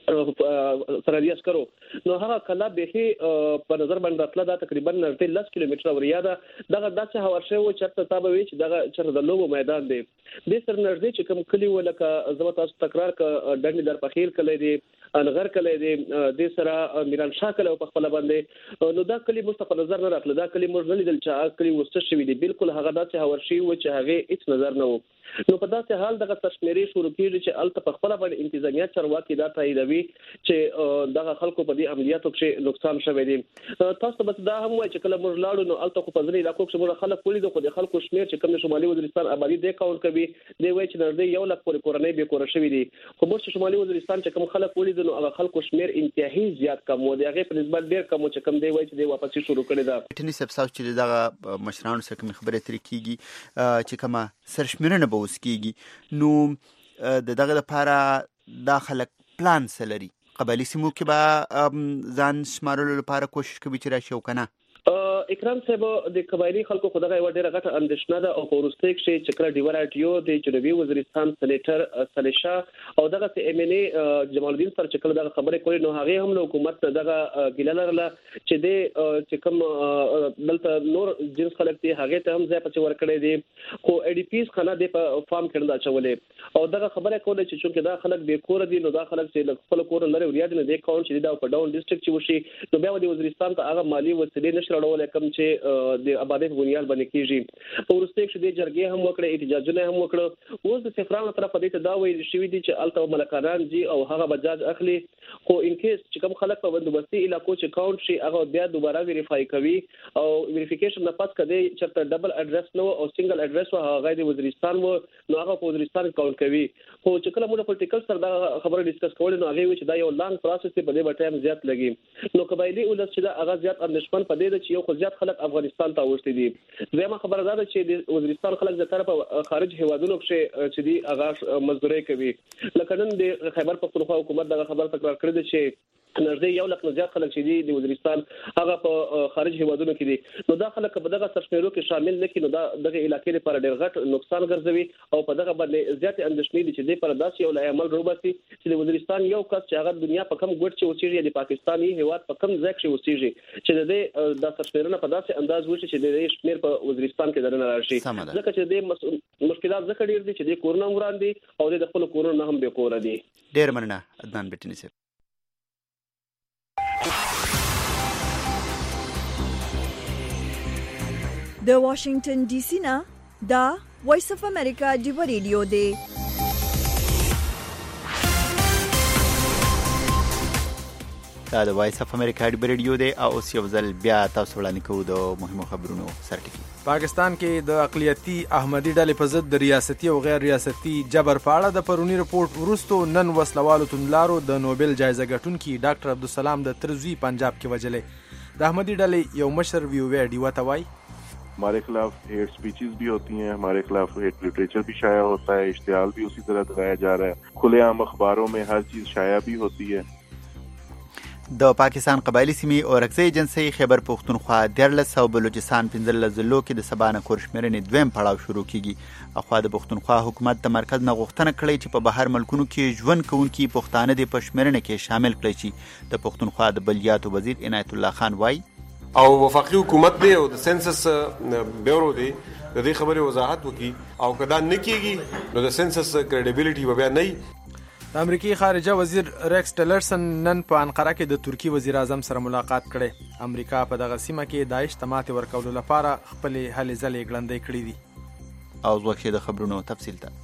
سرحدي عسکرو نو هغه کله به په نظر باندې راتله دا تقریبا 10 کیلومتره وریا ده. دغه داسې هورشه و چرته تابه وي چې دغه چرته د لوبو میدان دی د سر نږدې چې کوم کلی ولکه زما تاسو تکرار ک ډنډ در پخیل کلی دی انغر کلی دی د سره میران شاه کلی په خپل باندې نو دا کلی مستقل نظر نه راتله. دا کلی موږ نه لیدل چې کلی وسته شوی دی بالکل هغه داسې هورشي و چې هغه هیڅ نظر نه و. نو په داسې حال دغه تشمیرې شروع کیږي چې الته په خپل باندې انتظامیه چارواکي دا تاییدوي چې دغه خلکو په دې عملیاتو کې نقصان شوی دی. تاسو به دا هم وایي چې کله موږ لاړو نو الته په ځینې علاقو کې موږ خلک ولیدو خو د خلکو شمیر چې کوم شمالي وزیرستان آبادی د کاونټ کوي دی وایي چې نږدې 1 لک پورې کورنۍ به کور شوی دي. خو موږ شمالي وزیرستان چې کوم خلک ولیدو نو هغه خلکو شمیر انتهایی زیات کم و دی هغه په نسبت ډیر کم چې کوم دی وایي چې دی واپس شروع کړی دا. ټینی سبساو چې دغه مشرانو سره کوم خبره ترې کیږي چې کومه سرشمیرنه به اوس کیږي نو دغه لپاره داخله پلان سلري قبایلی سیمو کې به ځان شمارلو لپاره کوشش کوي چې راشي او کنه. اکرام صاحب د قبایلی خلکو خدای و ډیره غټه اندېښنه ده او په ورسته کې چې کله ډیور اټیو د جنوبي وزیرستان سېنیټر سلیشا او دغه ایم ان ای جمال الدین سره چې کله دغه خبره کوي نو هغه هم له حکومت دغه ګیله لرله چې د چې کوم دلته نور جنس خلک دي هغه ته هم ځای په ور کړی دي خو ای ډی پیز خانه د فارم کړه دا چولې او دغه خبره کوله چې دا خلک به کور دي نو دا خلک چې خپل کور لري وریا دي نه د کاونټ چې دا په ډاون ډیسټریکټ چې وشي نو بیا د وزیرستان ته هغه مالی وسیلې نشي راوړل کوم چې د آبادی په بنیاد باندې کیږي. په ورسته کې د جرګې هم وکړه احتجاجونه هم وکړه اوس د سفرانو طرف دې ته دا ویل شوی دي چې الته ملکانان جی او هغه بجاج اخلي خو ان کیس چې کوم خلک په بندوبستي علاقو چې کاونټ شي هغه بیا دوباره ویریفای کوي او ویریفیکیشن نه پات کړي چې ډبل اډرس نو او سنگل اډرس او هغه د وزیرستان و نو هغه په وزیرستان کاونټ کوي. خو چې کله موږ پولیټیکل سره دا خبره ډیسکس کول نو هغه چې دا یو لانګ پروسس دی په دې ټایم زیات لګي نو قبایلی ولس چې دا هغه زیات اندېښمن پدې ده چې یو خو زیات خلک افغانستان ته ورسته دي. زما خبره ده چې د وزیرستان خلک د طرفه خارج هیوادونو چې دی هغه مزدوري کوي لکه نن د خیبر پختونخوا حکومت دا خبر تکرار کړی دی چې نږدې 1 لک نه زیات خلک چې دي د وزیرستان هغه په خارج هیوادونو کې دي. نو دا خلک په دغه سرشمیرو کې شامل نه کړي، نو دا دغه علاقې لپاره ډېر غټ نقصان ګرځوي او په دغه باندې زیات اندېښنې دي چې د پر داسې یو عمل روباسي چې د وزیرستان یو کس چې هغه دنیا په کم ګوټ چې اوسېږي د پاکستاني هیواد په کم ځای کې اوسېږي چې د سرشمیرونه په داسې انداز وشي چې د شمیر په وزیرستان کې درنه راشي، ځکه چې د مشکلات ځکه ډېر دي چې د کورونه وړاندې او د خپل کورونه نه هم به کور دي. ډېر مننه عدنان بټینی صاحب. د واشنگټن ډي سي نه دا وایس اف امریکا ډیو ریډیو دی. دا د وایس اف امریکا ډیو ریډیو دی او اوس یو ځل بیا تاسو وړاندې کوو د مهمو خبرونو سرټکی. پاکستان کې د اقلیتي احمدي ډلې په ضد د ریاستي او غیر ریاستي جبر په اړه د پرونی رپورټ وروسته نن وسلوالو توندلارو د نوبل جایزه ګټونکي ډاکټر عبدالسلام د ترزوی پنجاب کې وجلې. د احمدي ډلې یو مشر ویوې ډیوه ته وایي हमारे खिलाफ हेट स्पीचेस भी होती हैं, हमारे खिलाफ हेट लिटरेचर भी शाया होता है, इश्तिहाल भी उसी तरह दिखाया जा रहा है, खुलेआम अखबारों में हर चीज़ शाया भी होती है. د پاکستان قبایلی سیمې اورکزۍ ایجنسۍ خیبر پښتونخوا 14 او بلوچستان 15 ضلعو کې د سبا نه کورشمېرنې دویم پړاو شروع کیږي. اخوا د پښتونخوا حکومت د مرکز نه غوښتنه کړې چې په بهر ملکونو کې ژوند کوونکي پښتانه د پښمېرنې کې شامل کړي شي. د پښتونخوا د بلدیاتو وزیر عنایت الله خان وایي او وفاقي حکومت دی او د سنسس بیورو دی د دې خبرې وضاحت وکي او کدا نه کیږي نو د سنسس کریډیبিলিټي به بیا نه. د امریکای خارجه وزیر ریکس ټیلرسن نن په انقره کې د ترکی وزیر اعظم سره ملاقات کړي. امریکا په دغه سیمه کې داعش ته ماتې ورکولو لپاره خپل هلې ځلې ګړندۍ کړې دي. او ځکه د خبرونو تفصیل ته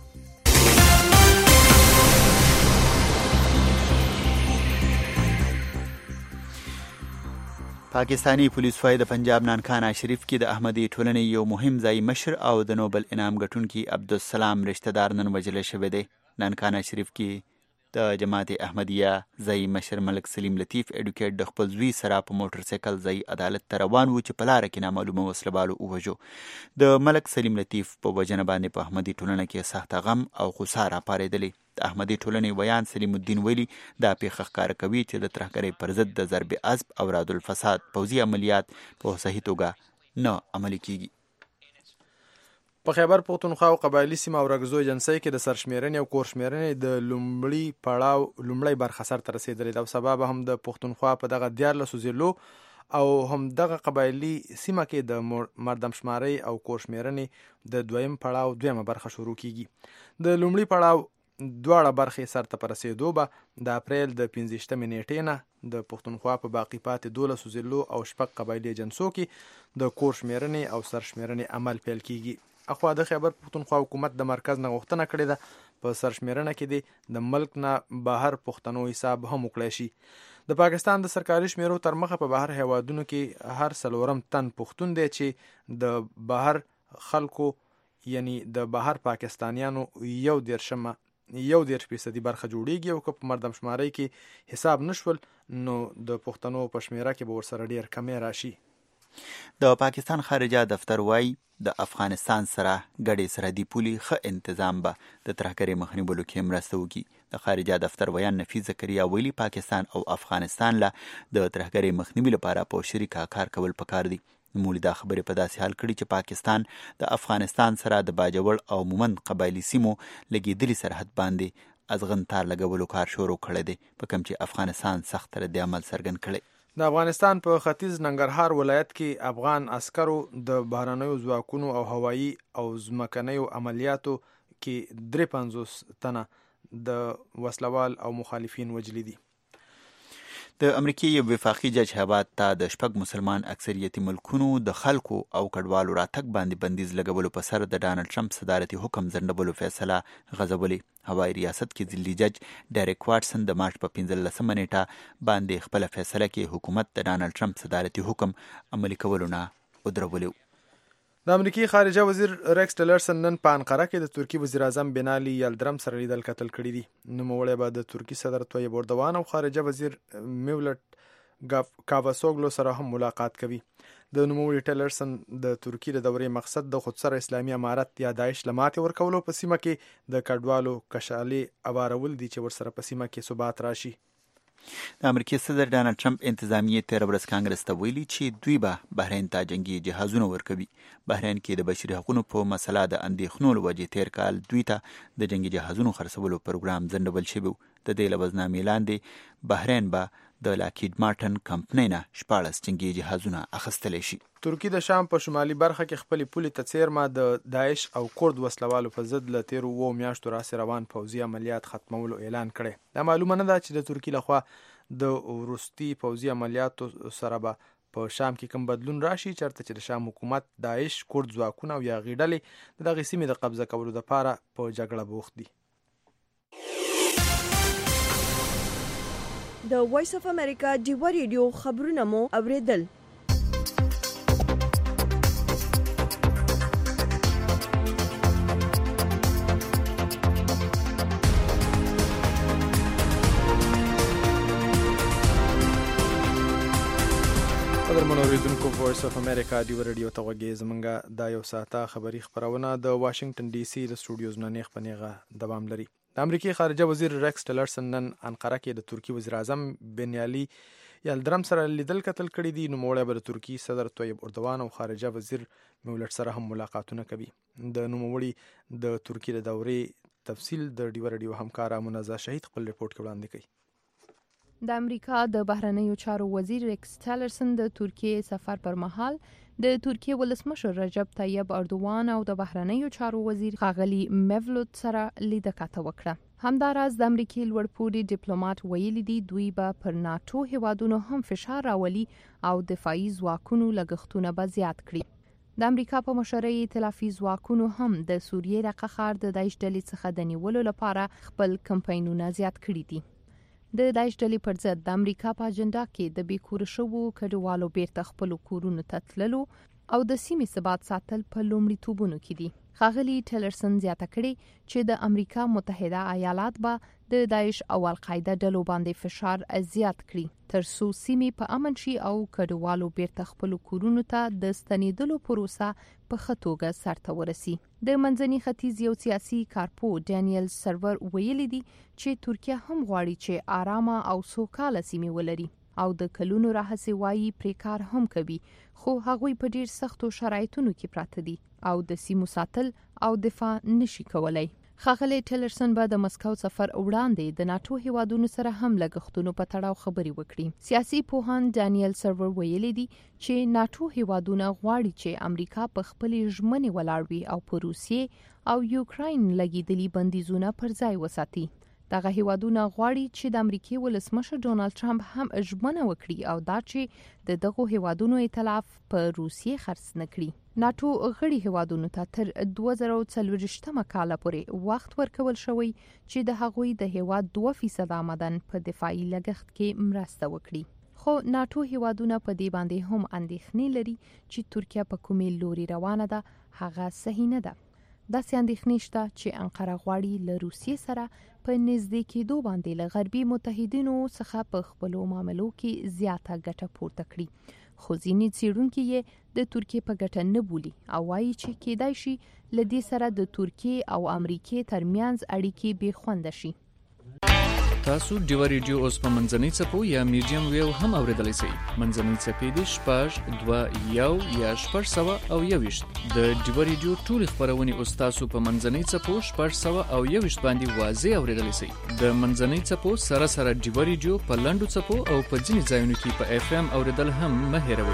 پاکستانی پولیس وايي د پنجاب نانکانا شریف کې د احمدي ټولنې یو مهم ځای مشر او د نوبل انعام ګټونکي عبدالسلام رشتہ دار نن وجل شوی دی. نانکانا شریف کې د جماعت احمدیه ځای مشر ملک سلیم لطیف اډوکیټ د خپل زوی سره په موټر سایکل ځای عدالت ته روان و چې په لاره کې نامعلومه وسلوالو ووژو. د ملک سلیم لطیف په وژنه باندې په احمدي ټولنه کې سخته غم او غوسه راپارېدلې. د احمدي ټولنې ویان سلیم الدین ویلي دا پیښه ښکاره کوي چې د ترهګرۍ پر ضد د ضرب عصب او راد الفساد پوځي عملیات په صحیح توګه نه عملي کیږي. په خیبر پښتونخوا او قبایلی سیمه اورکزو ایجنسۍ کې د سرشمیرنې او کورشمیرنې د لومړی برخه سرته رسېدلې ده او سبب هم د پښتونخوا په دغه 14 ضلعو او هم دغه قبایلی سیمه کې د مردمشمارۍ او کورشمیرنې د دویم پړاو دویمه برخه شروع کیږي. د لومړي پړاو دواړه برخې سرته په رسېدو به د اپریل د 15 نیټې نه د پښتونخوا په باقي پاتې 12 ضلعو او شپږ قبایلی ایجنسو کې د کورشمیرنې او سرشمیرنې عمل پیل کیږي. اخوا د خیبر پښتونخوا حکومت د مرکز نه غوښتنه کړې ده په سرشمیرنه کې د ملک نه بهر پښتنو حساب هم وکړی شي. د پاکستان د سرکاري شمیرو تر مخه په بهر هیوادونو کې هر 4 تن پښتون دی چې د بهر خلکو یعنی د بهر پاکستانیانو 1.1% برخه جوړیږي او که په مردمشمارۍ کې حساب نشول نو د پښتنو په شمیره کې به ورسره ډیر کمی راشي. د پاکستان خارجه دفتر وايي د افغانستان سره ګډې سرحدي پولې ښه انتظام به د ترهګرۍ مخنیولو کې مرسته وکړي. د خارجه دفتر ویان نفیس زکریا ویلي پاکستان او افغانستان له د ترهګرۍ مخنیوي لپاره په شریکه کار کول پکار دي. نوموړي دا خبرې په داسې حال کړي چې پاکستان د افغانستان سره د باجوړ او مومند قبایلی سیمو لګېدلي سرحد باندې ازغن تار لګولو کار شروع کړی دی په کوم چې افغانستان سخت رد عمل څرګند کړی. د افغانستان په ختیځ ننګرهار ولایت کې افغان عسکرو د بهرنیو ځواکونو او هوایي او ځمکنیو عملیاتو کې 53 تنه د وسلوال او مخالفین وجلي دي. د امریکای یو وفاقي جج هیواد ته د شپږ مسلمان اکثریتي ملکونو د خلکو او کډوالو راتګ باندې بندیز لګولو په سر د ډانلډ ټرمپ صدارتي حکم ځنډولو فیصله غځولې. هوایي ریاست کې ځلي جج ډیریک واټسن د مارچ په 15 نیټه باندې خپل فیصله کې حکومت د ډانلډ ټرمپ صدارتي حکم عملي کولو نه ودرولو. د امریکای خارجه وزیر ریکس ټیلرسن نن په انقره کې د ترکی وزیر اعظم بنالی یلدرم سره لیدل کتل کړي دي. نوموړی به د ترکی صدر طیب اردوان او خارجه وزیر میولت کاواسوګلو سره هم ملاقات کوي. د نوموړي ټیلرسن د ترکی د دورې مقصد د خودسره اسلامي امارت یا داعش لماتې ورکولو په سیمه کې د کډوالو کشالي اوارول دي چې ورسره په سیمه کې ثبات راشي. د امریکای صدر ډانلډ ټرمپ انتظامیه تېره ورځ کانګرس ته ویلي چې دوی به بحرین ته جنگي جهازونه ورکوي. بحرین کې د بشري حقوقو په مسله د اندېښنو له وجې تېر کال دوی ته د جنگي جهازونو خرڅولو پروګرام ځنډول شوی و. د دې له وزنامې لاندې بحرین به د لاکید مارټن کمپنۍ نه 14 جنگي جهازونه اخیستلی شي. ترکی د شام په شمالي برخه کې خپلې پولې ته څیرمه د داعش او کورد وسلوالو په ضد له تیرو 2 میاشتو راهیسې روان پوځي عملیات ختمولو اعلان کړی. دا معلومه نه ده چې د ترکي لخوا د وروستي پوځي عملیاتو سره به په شام کې کوم بدلون راشي، چېرته چې د شام حکومت داعش، کورد ځواکونه او یا غې ډلې د دغې سیمې د قبضه کولو دپاره په جګړه بوخت دي. د وایس اف امریکا ډیوا ریډیو خبرونه مو اوریدل. قدرمنو اوریدونکو، وایس اف امریکا ډیوا ریډیو ته غوږی زمونږه دا یو ساعته خبری خبرونه د واشنگټن ډي سي د سټوډیوز نه نیغ په نیغه دوام لري. د امریکای خارجه وزیر ریکس ټیلرسن نن انقره کې د ترکی وزیر اعظم بنیالي یلدرم سره لیدل کتل کړي دي. نوموړی به د ترکی صدر طیب اردوان او خارجه وزیر مولټ سره هم ملاقاتونه کوي. د نوموړي د ترکی د دورې تفصیل د ډیوا ریډیو همکاره منزه شهید خپل ریپورت کې وړاندې کوي. د امریکا د بهرنیو چارو وزیر ریکس ټیلرسن د ترکیې سفر پر مهال د ترکیې ولسمشر رجب طیب اردوان او د بهرنیو چارو وزیر ښاغلي میولوت سره لیده کاته وکړه. همداراز د امریکای لوړپوړي ډیپلوماټ ویلي دي دوی به پر ناتو هیوادونو هم فشار راولي او دفاعي ځواکونو لګښتونه به زیات کړي. د امریکا په مشرۍ ائتلافي ځواکونو هم د سوریې رقه ښار د داعش ډلې څخه د نیولو لپاره خپل کمپاینونه زیات کړي دي. د داعش ډلې پر ضد د امریکا په اجنډا کې د بیکوره شوو کډوالو بیرته خپلو کورونو ته تللو او د سیمې ثبات ساتل په لومړیتوبونو کې دي. ښاغلي ټیلرسن زیاته کړې چې د امریکا متحده ایالات به د داعش او القاعده ډلو باندې فشار زیات کړي تر څو سیمې په امن شي او کډوالو بیرته خپلو کورونو ته د ستنېدلو پروسه په ښه توګه سرته ورسي. د منځني ختیځ یو سیاسي کارپو ډانیل سرور ویلي دي چې ترکیه هم غواړي چې آرامه او سوکاله سیمې ولري او د کلونو راهیسې وایي پرې کار هم کوي، خو هغوی په ډیر سختو شرایطونو کې پراته دي او د سیمو ساتل او دفاع نشي کولای. ښاغلی ټیلرسن به د مسکو سفر وړاندې د ناتو هیوادونو سره هم لګښتونو په تړاو خبرې وکړي. سیاسي پوهان ډانیل سرور ویلي دي چې ناتو هیوادونه غواړي چې امریکا په خپلې ژمنې ولاړ وي او په روسیې او یوکراین لګېدلي بندیزونه پر ځای وساتي. دغه هیوادونه غواړي چې د امریکای ولسمشر ډونالد ټرمپ هم ژمنه وکړي او دا چې د دغو هیوادونو ائتلاف په روسیې خرڅ نه کړي. ناتو غړي هیوادونو ته تر 2024 کال پورې وخت ورکول شوی چې د هغوی د هیواد 2% آمدن په دفاعي لګښت کې مرسته وکړي. خو ناتو هیوادونه په دې باندې هم اندېښنې لري چې ترکیه په کومې لوري روانه ده هغه صحیح نه ده. داسې اندېښنې شته چې انقره غواړي له روسیې سره په نږدې کېدو باندې له غربي متحدینو څخه په خپلو معاملو کې زیاته ګټه پورته کړي. خو ځینې څېړونکي یې د ترکیې په ګټه نه بولي او وایي چې کېدای شي له دې سره د ترکیې او امریکې ترمنځ اړیکې بې خونده شي. تاسو ډیوا ریډیو اوس په منځنۍ څپو یا میډیم ویو هم اوریدلی شئ. منځنۍ څپې دي 6.2 یا 6.1 د ډیوا ریډیو ټولې خپرونې اوس تاسو په منځنۍ څپو 6.1 باندې واضح اوریدلی شئ. د منځنۍ څپو سره سره ډیوا ریډیو په لنډو څپو او په ځینې ځایونو کې په اف ام اوریدل هم مه هیروئ.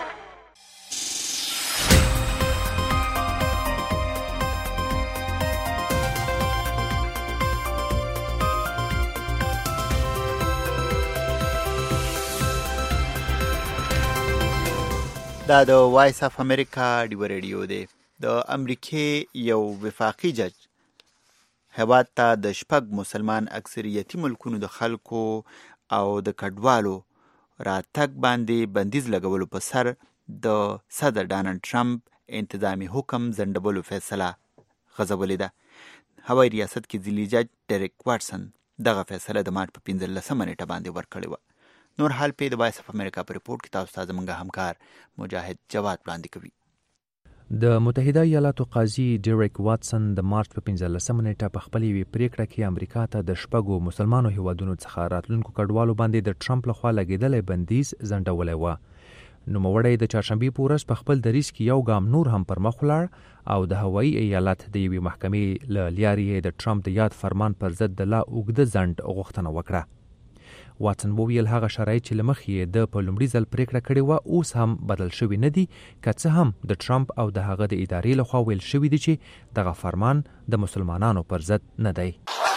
دا د وایس اف امریکا ډیوا ریډیو دی. د امریکې یو وفاقي جج هیواد ته د 6 مسلمان اکثریتي ملکونو د خلکو او د کډوالو راتګ باندې بندیز لګولو په سر د صدر ډانلډ ټرمپ انتظامی حکم ځنډولو فیصله غځولې ده. هوایي ریاست کې ځلي جج ډیریک واټسن دغه فیصله د مارچ په 15 نیټه باندې ورکړې وه. نور حال په د وایس اف امریکا په ریپورت کې تاسو ته زموږ همکار مجاهد جواد وړاندې کوي. د متحده ایالاتو قاضي ډیریک واتسن د مارچ په 15 نیټه په خپل وی پریکړه کې امریکا ته د شپږو مسلمانو هیوادونو څخه راتلونکو کډوالو باندې د ټرمپ لخوا لګیدلې بندیز ځنډولې و. نوموړی د چهارشنبې په ورځ په خپل دریځ کې یو ګام نور هم پر مخ ولاړ او د هوایي ایالت د یوې محکمې له لارې د ټرمپ د یاد فرمان پر ضد د لا اوږده ځنډ غوښتنه وکړه. واتسن وویل هغه شرایط چې له مخې د په لومړي ځل پریکړه کړې وه اوس هم بدل شوي نه دي، که څه هم د ټرمپ او د هغه د ادارې لخوا ویل شوي دي چې دغه فرمان د مسلمانانو پر ضد نه دی.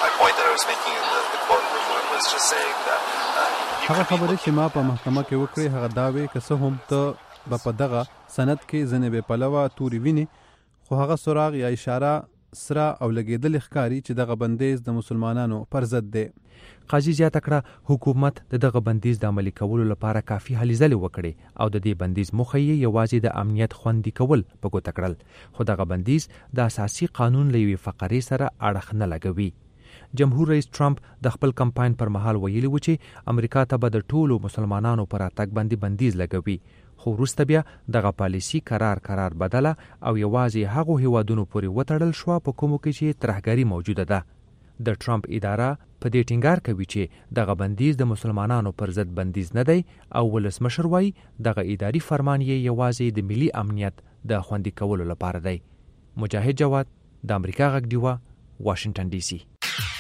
هغه خبرې چې ما په محکمه کې وکړې هغه دا وې که څه هم ته به په دغه سند کې ځینې بې پلوه توري ویني، خو هغه سراغ یا اشاره سره او لګېدلې ښکاري چې دغه بندیز د مسلمانانو پر ضد دی. قاضي زیاته کړه حکومت د دغه بندیز د عملي کولو لپاره کافي هلې ځلې وکړې او د دې بندیز موخه یې یوازې د امنیت خوندي کول په ګوته کړل، خو دغه بندیز د اساسي قانون له یوې فقرې سره اړخ نه لګوي. جمهور رئیس ټرمپ د خپل کمپاین پر مهال ویلي و چې امریکا ته به د ټولو مسلمانانو پر راتګ باندې بندیز لګوي، خو وروسته بیا دغه پالیسي قرار بدله او یوازې هغو هیوادونو پورې وتړل شوه په کومو کې چې ترهګري موجوده ده. د ټرمپ اداره په دې ټینګار کوي چې دغه بندیز د مسلمانانو پر ضد بندیز نه دی او ولسمشر وایي دغه اداري فرمان یې یوازې د ملي امنیت د خوندي کولو لپاره دی. مجاهد جواد، د امریکا غږ ډیوه، واشنگټن ډي سي.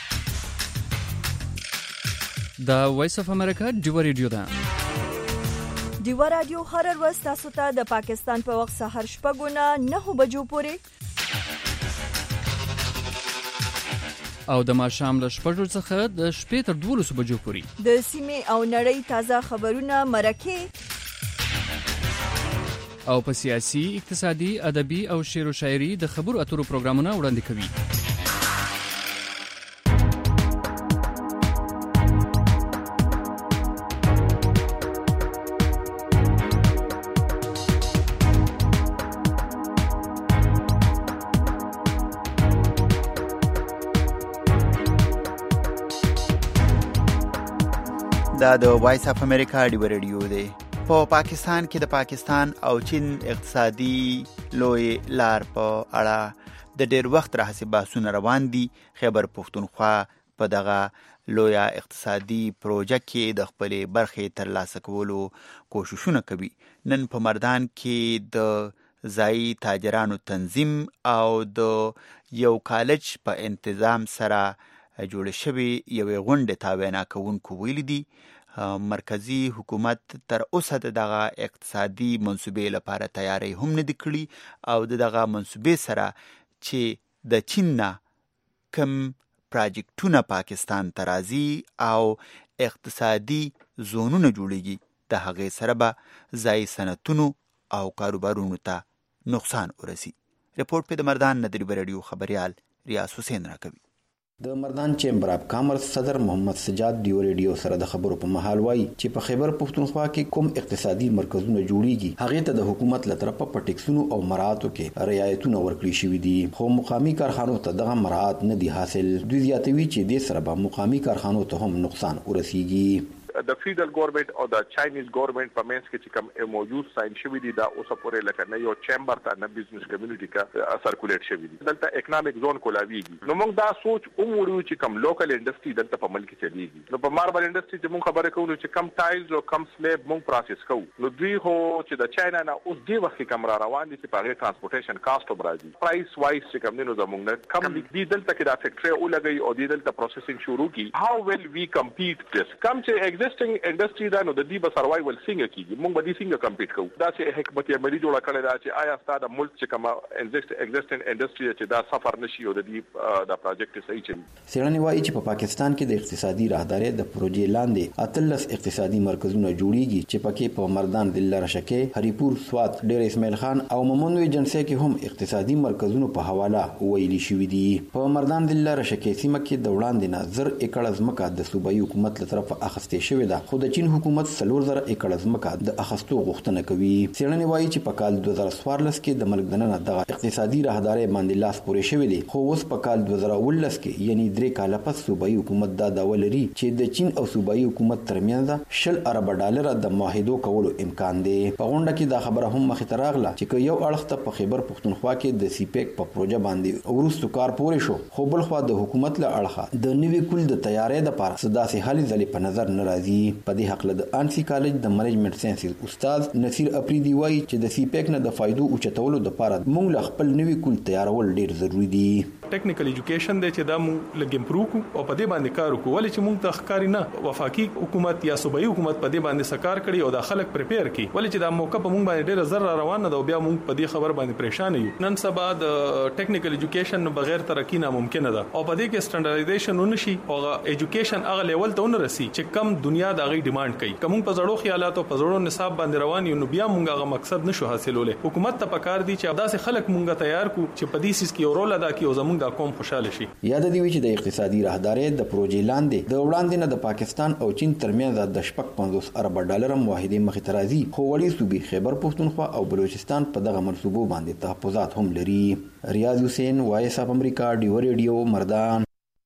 د وایس اف امریکا ډیوه ریډیو ده. ډیوه رادیو هر ورځ تاسو ته د پاکستان په وخت سهار 6 نه 9 بجو پورې او د ماښام له 6 څخه د شپې تر 12 بجو پورې د سیمې او نړۍ تازه خبرونه، مرکې او په سیاسي، اقتصادي، ادبي او شعر و شاعري د خبرو اترو پروګرامونه وړاندې کوي. دا د وایس اف امریکا ډیوه ریډیو دی. په پاکستان کې د پاکستان او چین اقتصادي لوی لار په اړه د ډیر وخت راهیسې بحثونه روان دي. خیبر پښتونخوا په دغه لوی اقتصادي پروژه کې د خپلې برخې ترلاسه کولو کوششونه کوي. نن په مردان کې د ځایي تاجرانو تنظیم او د یو کالج په انتظام سره جوړ شوی یوې غونډې تابعینا کوونکو ویلي دي مرکزی حکومت تر اوسه دغه اقتصادي منصوبې لپاره تیاری هم نه دی کړی او دغه منصوبې سره چې د چین نه کم پراجیکټونه پاکستان ته راځي او اقتصادي زونونه جوړیږي د هغې سره به ځایي صنعتونو او کاروبارونو ته نقصان ورسي. رپورټ په د مردان نه د ډیوه ریډیو خبریال ریاض حسین راکوي. د مردان چیمبر اف کامرس صدر محمد سجاد ډیو ریډیو سره د خبرو په محل وایي چې په خیبر پښتونخوا کې کوم اقتصادي مرکزونه جوړیږي هغه ته د حکومت له طرفه په ټیکسونو او مراعاتو کې رعایتونه ورکړي شوي دي، خو مقامي کارخانو ته دغه مراعات نه دي حاصل. دوی زیاتوي چې دې سره به مقامي کارخانو ته هم نقصان ورسیږي. د فیډرل ګورنمنت او د چاینیز ګورنمنت په منځ کې چې کوم موجود ساين شوی دي دا اوسه پورې لکه نه یو چیمبر ته نه بزنس کمیونټي کا سرکولیټ شوی دي. دلته اکونومیک زون کولاویږي. نو موږ دا سوچ وموړو چې کوم لوکل انډستری دلته په ملک کې چلیږي. نو په ماربل انډستری چې موږ خبره کوو چې کم ټایلز او کم سلیب موږ پروسس کوو، نو دوی هو چې د چاینا نه اوس دی وخت کم را روان دي چې په هغه ترانسپورټیشن کاست او راځي پرایس وایز چې کوم نه زموږ نه کم دي دلته کې دا فیکټری او لګي او دلته پروسیسینګ شروع کی. هاو ویل وی کمپیټ دس کم چې ایگزیسټینګ انډستری دا نو د دې به سروایوال څنګه کیږي، موږ به دې څنګه کمپیټ کوو. دا چې حکمت عملی جوړه کړې ده چې آیا ستاسو ملک چې کوم ایگزیسټینګ انډستری چې دا سفر نشي او د دې دا پروجیکټ صحیح چلی. څېړنې وایي چې په پاکستان کې د اقتصادي راهدارۍ د پروژې لاندې 13 اقتصادي مرکزونه جوړیږي چې پکې په مردان دلاره شکه، هریپور، سوات، ډیر اسماعیل خان او مومند ایجنسی کې هم اقتصادي مرکزونو په حواله ویلي شوې دي. په مردان دلاره شکه سیمه کې د وړاندې نه 1000 ایکړ ځمکه د صوبایي حکومت له طرفه اخیستې شوې شوې ده، خو د چین حکومت 4000 ایکړ ځمکه د اخستو غوښتنه کوي. څېړنې وایي چې په کال 2014 کې د ملک دننه دغه اقتصادي راهداري باندې لاس پورې شوی دی، خو اوس په کال 2019 کې یعنی 3 کاله پس صوبایي حکومت دا دعوه لري چې د چین او صوبایي حکومت ترمنځ $10 ارب د معاهدو کولو امکان دی. په غونډه کې دا خبره هم مخې ته راغله چې یو اړخ ته په خیبر پښتونخوا کې د سیپیک په پروژه باندې وروسته کار پورې شو، خو بل خوا د حکومت له اړخه د نوي کول د تیارۍ لپاره سداسي حل ځلې په نظر نه راځي. په دې حق له د انسی کالج د منیجمنت ساينسز استاد نصیر اپریدي وایي چې د سیپیک نه د فائدو اوچتولو لپاره موږ له خپل نوي کول تیارول ډیر ضروری دي. ټیکنیکل ایجوکیشن دی چې دا موږ لګ امپروو کو او په دې باندې کار وکړو، ولې چې موږ ته ښکاری نه وفاقي حکومت یا صوبایي حکومت په دې باندې سکار کړي او دا خلک پریپیر کړي، ولې چې دا موقع په موږ باندې ډېر زر روان نه دا بیا موږ په دې خبر باندې پریشان یو. نن سبا د ټیکنیکل ایجوکیشن بغیر ترقی ناممکن ده او په دې کې سټانډرډایزیشن ونشي او ایجوکیشن هغه لیول ته ونه رسي چې کم دنیا د هغه ډیماند کوي. کوم په زړو خیالات او په زړو نصاب باندې روان یو، نو بیا موږ هغه مقصد نشو حاصلوله. حکومت ته پکار دي چې داسې خلک موږ تیار کو چې په دې سیس کې رول ادا کړي او زموږ د قوم خوشاله شي. یاد دی چې د اقتصادي راهداري د پروژې لاندې د وړاندې نه د پاکستان او چین ترمنځ د $50 ارب معاهده مخې ته راځي، خو وړي صوبې خیبر پښتونخوا او بلوچستان په دغه منصوبو باندې تحفظات هم لري. ریاض حسین، وایس اف امریکا، ډیو ریډیو، مردان.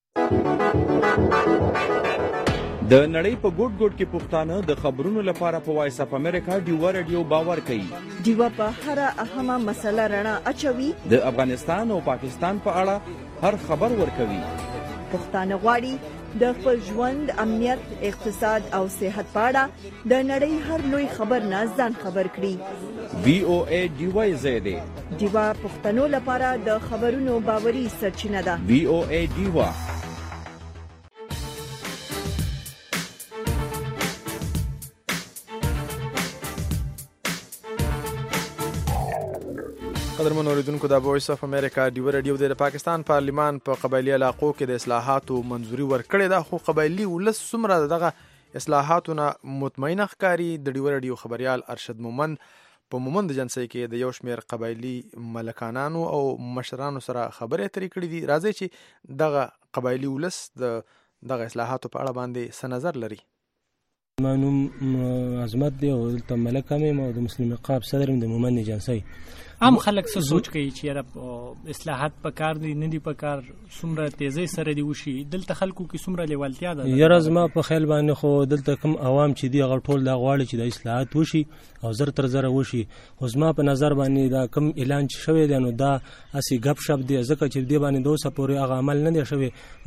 د نړۍ په ګوټ ګوټ کې پښتانه د خبرونو لپاره په وایس اف امریکا ډیو ریډیو باور کوي. ډیو په هر اهمه مسله رڼا اچوي، د افغانستان او پاکستان په اړه هر خبر ورکوي. پښتانه غواړي د خپل ژوند، امنیت، اقتصاد او صحت په اړه د نړۍ هر لوی خبر نه ځان خبر کړي. وی او ای ډیو زیاده ډیو پښتنو لپاره د خبرونو باوري سرچینه ده. وی او ای ډیو. قدرمن اوریدونکو، د وایس اف امریکا ډیو ریډیو د پاکستان پارلیمان په قبایلی علاقو کې د اصلاحاتو منځوري ورکړې ده، خو قبایلی ولس څومره دغه اصلاحاتو نه مطمئن ښکاري. د ډیو ریډیو خبريال ارشد مومند په مومند جنسي کې د یو شمېر قبایلی ملکانانو او مشرانو سره خبرې اترې کړې دي. راځي چې دغه قبایلی ولس دغه اصلاحاتو په اړه باندې څه نظر لري. مانوم عظمت دی او دلته ملک هم او د مسلم نقاب صدر د مومند جنسي عام خلک څه سوچ کوي چې اصلاحات په کار دي نه دي په کار، څومره تیزی سره دی وشي دلته خلکو کې څومره لیوالتیا ده. یاره زما په خیال باندې خو دلته کوم عوام چې دی هغه ټول دا غواړي چې د اصلاحات وشي او زر تر زر وشي. خو زما په نظر باندې دا کوم اعلان چې شوی دی نو دا اسی غب شپ دی، ځکه چې دی باندې دوسه پورې هغه عمل نه دی شوی.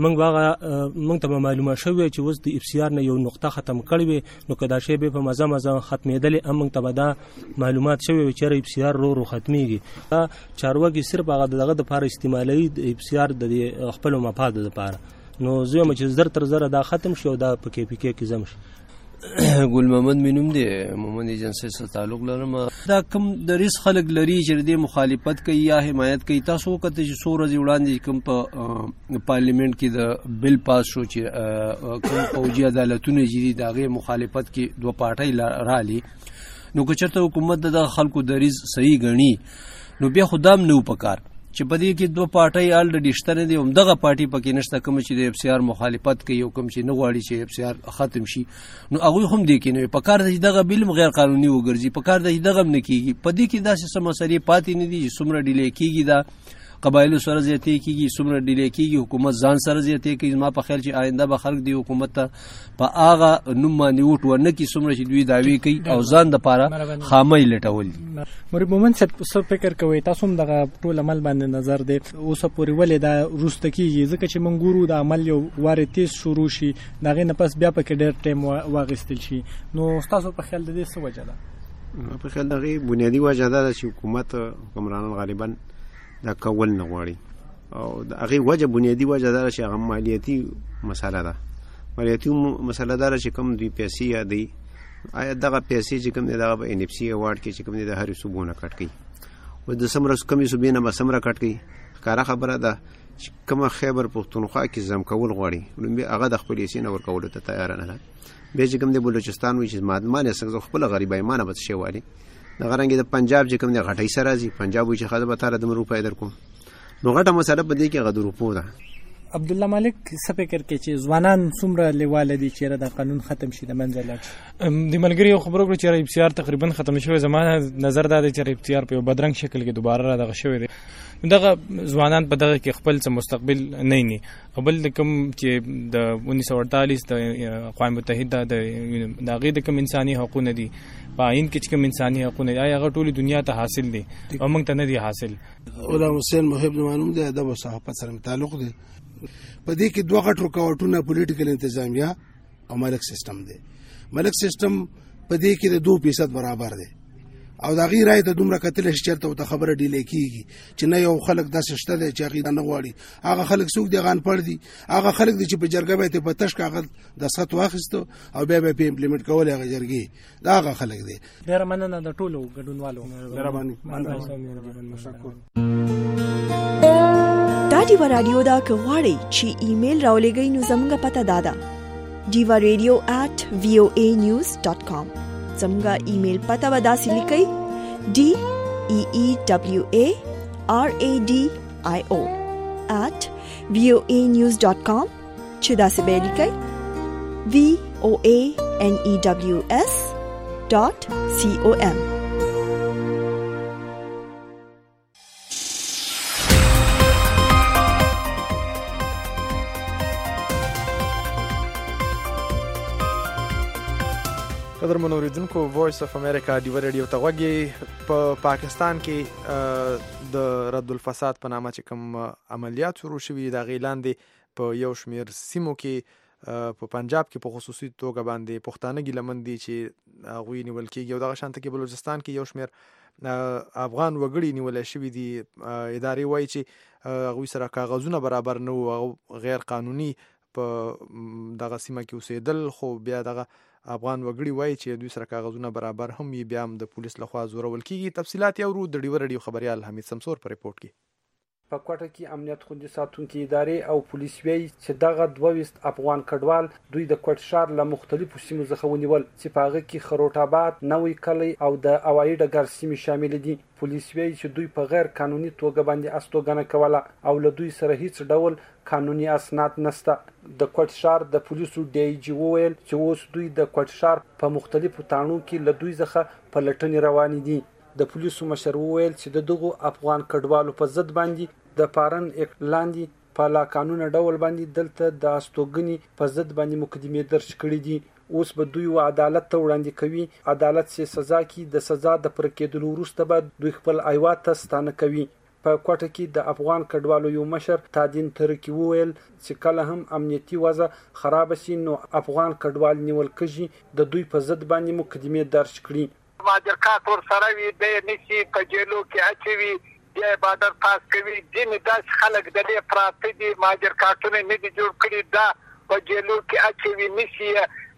موږ ته معلومه شوی چې اوس د اف سی آر نه یو نقطه ختم کړی وي، نو کدا شی به په مزه ختمېدل موږ ته به دا معلومات شوی چې اف سی آر رو ختمي چارواکي صرف هغه دغه د لپاره استعمالي د ابسیار د خپل مفاد لپاره. نو زه چې زر تر زر دا ختم شو دا په کې پی کې کې زم شي. ګل محمد مینوم دی، مومند جنسي سره تعلق لرم. دا کوم د ریس خلک لري چې د مخالفت کوي یا حمایت کوي. تاسو کته چې سورج وړاندې کوم په پارلیمنت کې د بل پاس شو چې کوم فوجي عدالتونه جدي دغه مخالفت کې دوه پارټي رالي، نو که چېرته حکومت د خلکو د ریس صحیح غني نو بیا خدام نو پکار چې په دې کې دوه پارټي الډ ډیشتنه دي، هم دغه پارټي پکې نشته کوم چې د اف سی آر مخالفت کوي او کوم چې نه غواړي چې اف سی آر ختم شي. نو هغه هم دي کې نه پکار د دغه بل غیر قانوني وګرځي، پکار د دغه نه کیږي. په دې کې داسې سمسري پاتې نه دي چې څومره ډیلې کیږي دا قبایلو سره زیاتې کیږي، څومره ډیلې کیږي حکومت ځان سره زیاتې کوي. ما په خیال چې آینده به خلک دی حکومت ته په هغه نوم باندې ووټ ورنه کړي څومره چې دوی دعوی کوي او ځان دپاره خامۍ لټول دي. مرید مومند صاحب څه فکر کوئ؟ تاسو هم دغه ټول عمل باندې نظر دی اوسه پورې ولې دا وروسته کیږي؟ ځکه چې موږ ګورو د عمل یو وارې تیز شروع شي، د هغې نه پس بیا پکې ډېر ټایم واخیستل شي. نو ستاسو په خیال د دې څه وجه ده؟ په خیال د هغې بنیادي وجه دا ده چې حکومت حکمرانان غالبا دا کول نه غواړي او د هغې وجه بنیادي وجه دا ده چې هغه مالیاتي مسله ده. مالیاتي مسله دا ده چې کوم دوی پیسې یادوي، آیا دغه پیسې چې کوم دی دغه په ان اف سی ایوارډ کې چې کوم دی د هرې صوبو نه کټ کوي او د څومره کمې صوبې نه به څومره کټ کوي. ښکاره خبره ده چې کومه خیبر پښتونخوا کې ځم کول غواړي لومبې هغه د خپلې حصې نه ورکولو ته تیاره نه ده. بیا چې کوم دی بلوچستان وایي چې مادمان یې څنګه خپله غریبایمانه به څه شی والي. دغه رنګې د پنجاب چې کوم دی غټۍ سره راځي، پنجاب وایي چې ښه زه به تا له دومره روپۍ در کوم. نو غټه مسله په دې کې هغه د روپو ده عبد الله مالک څه فکر کوي چې ځوانان څومره لیواله دي چې دا قانون ختم شي د منځه لاړ شي؟ د ملګری خبرو کړو چې ابتیار تقریبا ختم شوی. زمانه نظر دا دی چې ابتیار په بدرنګ شکل کې دوباره را دغه شوی دی. دغه ځوانان په دغه کې خپل څه مستقبل نه ني. بل د کوم چې د 1948 د اقوام متحده د هغې د کوم انساني حقوقونه دي په آئین کې چې کوم انساني حقوقونه دي هغه ټولې دنیا ته حاصل دي او موږ ته نه دي حاصل. غلام حسین محب زمانوم د ادب او صحافت سره تعلق دی. په دې کې دوه غټ رکاوټونه پولیټیکل انتظامیه او ملک سیستم دی. ملک سیستم په دې کې د 2% برابر دی او دا غیر راي ته دومره کتل شي چرته ته خبره ډیلې کیږي چې نه یو خلک داسې شته دی چې هغه نه غواړي. هغه خلک څوک دی غان پړ دي. هغه خلک دي چې په جرګه به ته په تش کاغذ د سخت واخیستو او بیا به امپلیمنٹ کول هغه جرګي. دا هغه خلک دي. ډیر مننه د ټولو ګډونوالو. مهرباني. تشکر. دا دیوا رادیو دا کغواړي چې ایمیل راولېږئ نو زموږه پته دادا diva.radio@voanews.com. زموږه ایمیل پته ودا سلیکئ DEEWARADIO@voanews.com چې دا څه به لیکئ VOANEWS.com. قدر منوریدونکو وایس اف امریکا دیوا رادیو ته غوږی. په پاکستان کې د رد الفساد په نامه چې کوم عملیات شروع شوي د غیلاندې په یو شمیر سیمو کې په پنجاب کې په خصوصي توګه باندې پښتانه ګیلمن دي چې هغوی نیول کېږي او دغه شانته کې بلوچستان کې یو شمیر افغان وګړي نیول شوي دي. ادارې وایي چې هغوی سره کاغذونه برابر نه وو او غیر قانوني په دغه سیمه کې اوسېدل. خو بیا دغه افغان وګړي وایي چې دوی سره کاغذونه برابر هم وي بیا هم د پولیس لخوا زورول کیږي. تفصیلات یې ورو د ډیور رادیو خبريال حمید سمسور په ریپورت کې. په کوټه کې امنیت خوندي ساتونکي ادارې او پولیس وایي چې دغه 22 افغان کډوال دوی د کوټ ښار له مختلفو سیمو څخه ونیول چې په هغه کې خروټ آباد، نوی کلی او د هوایي ډګر سیمې شامل دي. پولیس وایي چې دوی په غیر قانوني توګه باندې استوګنه کوله او له دوی سره هیڅ ډول قانوني اسناد نشته. د کوټ ښار د پولیسو ډي آی جی وویل چې اوس دوی د کوټ ښار په مختلفو تاڼو کې له دوی څخه په لټنې روان دي. د پولیسو مشر وویل چې دغه افغان کډوالو په ضد باندې د پارن اکټ لاندې په لا قانوني ډول باندې دلته د استوګنې په ضد باندې مقدمې درج کړې دي. اوس به دوی عدالت ته وړاندې کوي. عدالت سي سزا کې د سزا د پر کېدلو وروسته به دوی خپل ایوات ته ستانه کوي. په کوټه کې د افغان کډوالو یو مشر تادین ترکی وویل چې کله هم امنیتي وضع خراب شي نو افغان کډوال نیول کېږي د دوی په ضد باندې مقدمې درج کړي. ماجرکات ور سره وي د نشي په جیلو کې اچوي یا بادر پاس کوي. دین داس خلک د دې پراته دي ماجرکاتونه نه دي جوړ کړي دا په جیلو کې اچوي نشي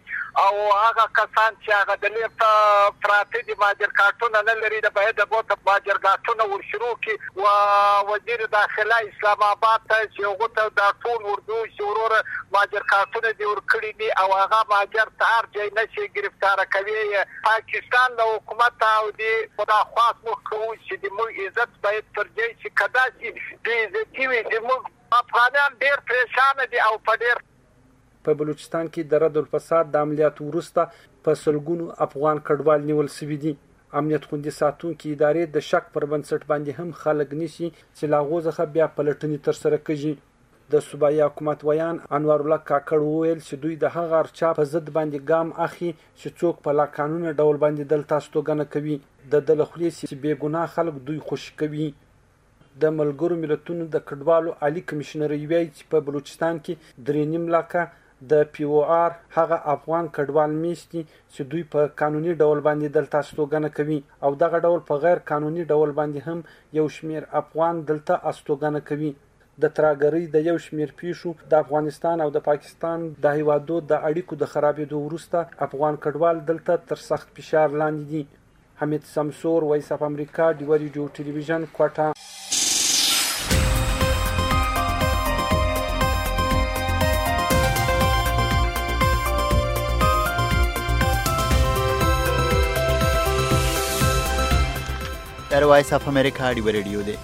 او هغه کسان چې هغه د لیفت پراته دي ماجرکاتونه نه لري د باید د بوت ماجرکاتونه ورشرو کې او وزیر داخله اسلام آباد ته چې هغه ته د ټول اردو شورور ماجرکاتونه دی ورکړي دي او هغه ماجر تار ځای نشي گرفتار کوي. پاکستان د حکومت او د خدا خاص مخکوي چې د موږ عزت باید ترجیح چې کدا چې د عزت وي د موږ افغانان ډیر پریشان دي او په ډیر په بلوچستان کې د رد الفساد د عملیاتو وروسته په سلګونو افغان کډوال نیول شوي دي. امنیت خوندي ساتونکي ادارې د شک پر بنسټ باندې هم خلک نشي چې لا غوځخه بیا پلټنې تر سره کوي. د صوبایي حکومت ویان انوار الله کاکړ وویل چې دوی د هغه ارچا په ضد باندې ګام اخلي چې څوک په لا قانوني ډول باندې دلته استوګنه کوي. د دلخلي چې بې ګناه خلک دوی خوشي کوي. د ملګرو ملتونو د کډوالو عالی کمشنر ویي چې په بلوچستان کې 3.5 لکه د پی او آر هغه افغان کډوال میشتي چې دوی په قانوني ډول باندې دلته استوګنه کوي او دغه ډول په غیر قانوني ډول باندې هم یو شمیر افغان دلته استوګنه کوي. د تراګری د یو شمیر پیښو د افغانستان او د پاکستان د هیوادو د اړیکو د خرابېدو وروسته افغان کډوال دلته تر سخت فشار لاندې دي. حمید سمسور، وایس اف امریکا، دیوا رادیو ټلویزیون، کوټه. وایس اف امریکا دیوا رادیو دی. د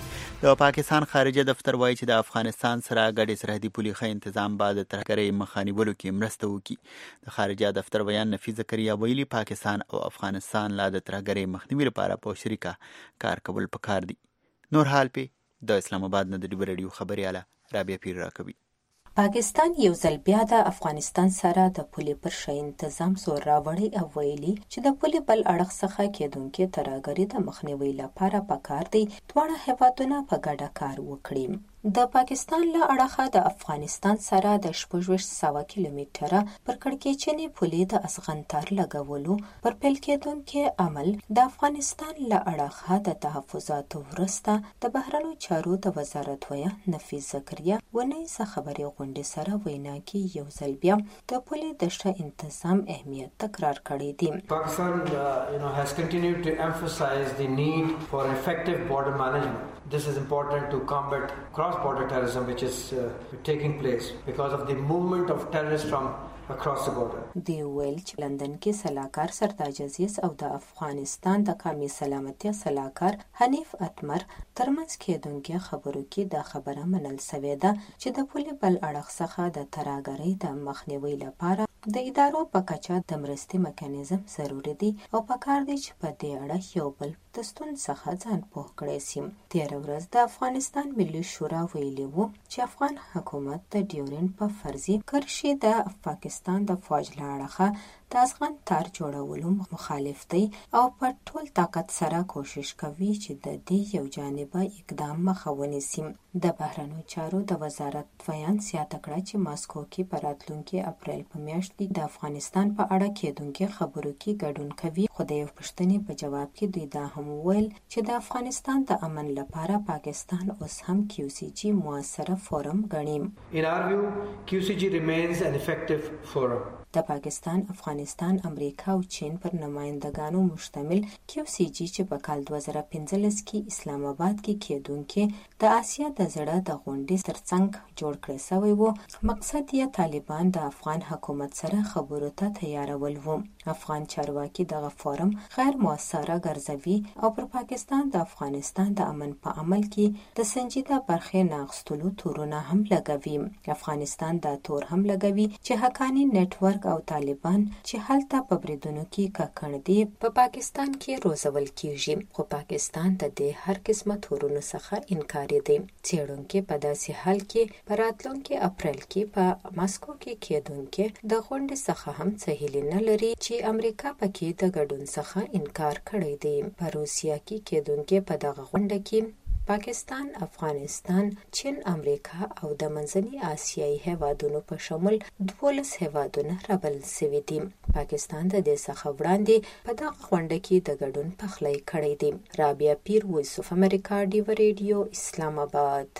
د پاکستان خارجه دفتر وایي چې د افغانستان سره ګډې سرحدي پولې ښه تنظیم بعد ترهګرۍ مخه نیولو کې مرسته وکړي. د خارجه دفتر بیان نفیس زکریا ویلي پاکستان او افغانستان لا د ترهګرۍ مخنیوي لپاره په شریکه کار کول پکار دي. نور حال په د اسلام آباد نه د ډیبر رادیو خبرياله رابعه پیر راکوي. پاکستان یو ځل بیا د افغانستان سره د پولې پر ښه تنظیم زور راوړی او ویلي چې د پولې بل اړخ څخه کېدونکې ترهګرۍ د مخنیوي لپاره پکار دی دواړه هیوادونه په ګډه کار وکړي. د پاکستان له اړخه د افغانستان سره د 600 کیلومتره پر کړکېچنې پولې د افغانتار لګولو پر پیل کېدونکې عمل د افغانستان له اړخه د تحفظاتو وروسته د بهرنیو چارو د وزارت ویان نفیس زکریا ونیزه خبري غونډې سره وینا کې یو ځل بیا د پولې د ښه تنظیم اهمیت تکرار کړی دی. Pakistan has continued to emphasize the need for effective border management. This is important to combat cross-border terrorism which is taking place because of the movement of terrorists from across the border. دی ویل چې لندن کې سلاکار سردار عزیز او د افغانستان د قومي سلامتیا سلاکار حنیف اتمر ترمنځ کېدونکې خبرو کې دا خبره منل سوې ده چې د پولې بل اړخ څخه د ترهګرۍ د مخنیوي لپاره د ادارو په کچه د مرستې میکانیزم ضروري دی او پکار دی چې په دې اړه یو بل د ستونزو څخه ځان پوه کړی سي. تېره ورځ د افغانستان ملي شورا ویلي وو چې افغان حکومت د ډیورنډ په فرضي کرښې د پاکستان د فوج له اړخه د افغان تار جوړولو مخالف دی او په ټول طاقت سره کوشش کوي چې د دې یو جانبه اقدام مخه ونیسي. د بهرنیو چارو د وزارت ویان زیاته کړه چې ماسکو کې په راتلونکي اپریل په میاشت کې د افغانستان په اړه کېدونکې خبرو کې ګډون کوي. خو د یو پوښتنې په جواب کې دوی دا هم ویل چې د افغانستان د امن لپاره پاکستان اوس هم QCG موثره فورم ګڼي. In our view, QCG remains an effective forum. د پاکستان، افغانستان، امریکا او چین پر نمایندګانو مشتمل QCG چې په کال 2015 کې اسلام آباد کې کېدونکې د آسیا د زړه د غونډې ترڅنګ جوړ کړی شوی و. مقصد یې طالبان د افغان حکومت سره خبرو ته تیارول و. افغان چارواکي دغه فورم غیر موثره ګرځوي او پر پاکستان د افغانستان د امن په عمل کې د سنجیده برخې ناغستلو تورونه هم لګوي. افغانستان دا تور هم لګوي چې حقانی نتورک او طالبان چې هلته په بریدونو کې ککړ دي په پاکستان کې روزول کیږي. خو پاکستان د دې هر قسمه تورونو څخه انکار دی. څېړونکي په داسې حال کې په راتلونکي اپریل کې په ماسکو کې کېدونکې د غونډې څخه هم څه هیلې نه لري چې امریکا پکې د ګډون څخه انکار کړی دی. په روسیا کې کېدونکې په دغه غونډه کې پاکستان، افغانستان، چین، امریکا او د منځني آسیایي هیوادونو په شمول 12 هیوادونه رابلل شوي دي. پاکستان د دې څخه وړاندې په دغه غونډه کې د ګډون پخلی کړی دی. رابعه پیر، وایس اف امریکا، ډیو ریډیو، اسلام آباد.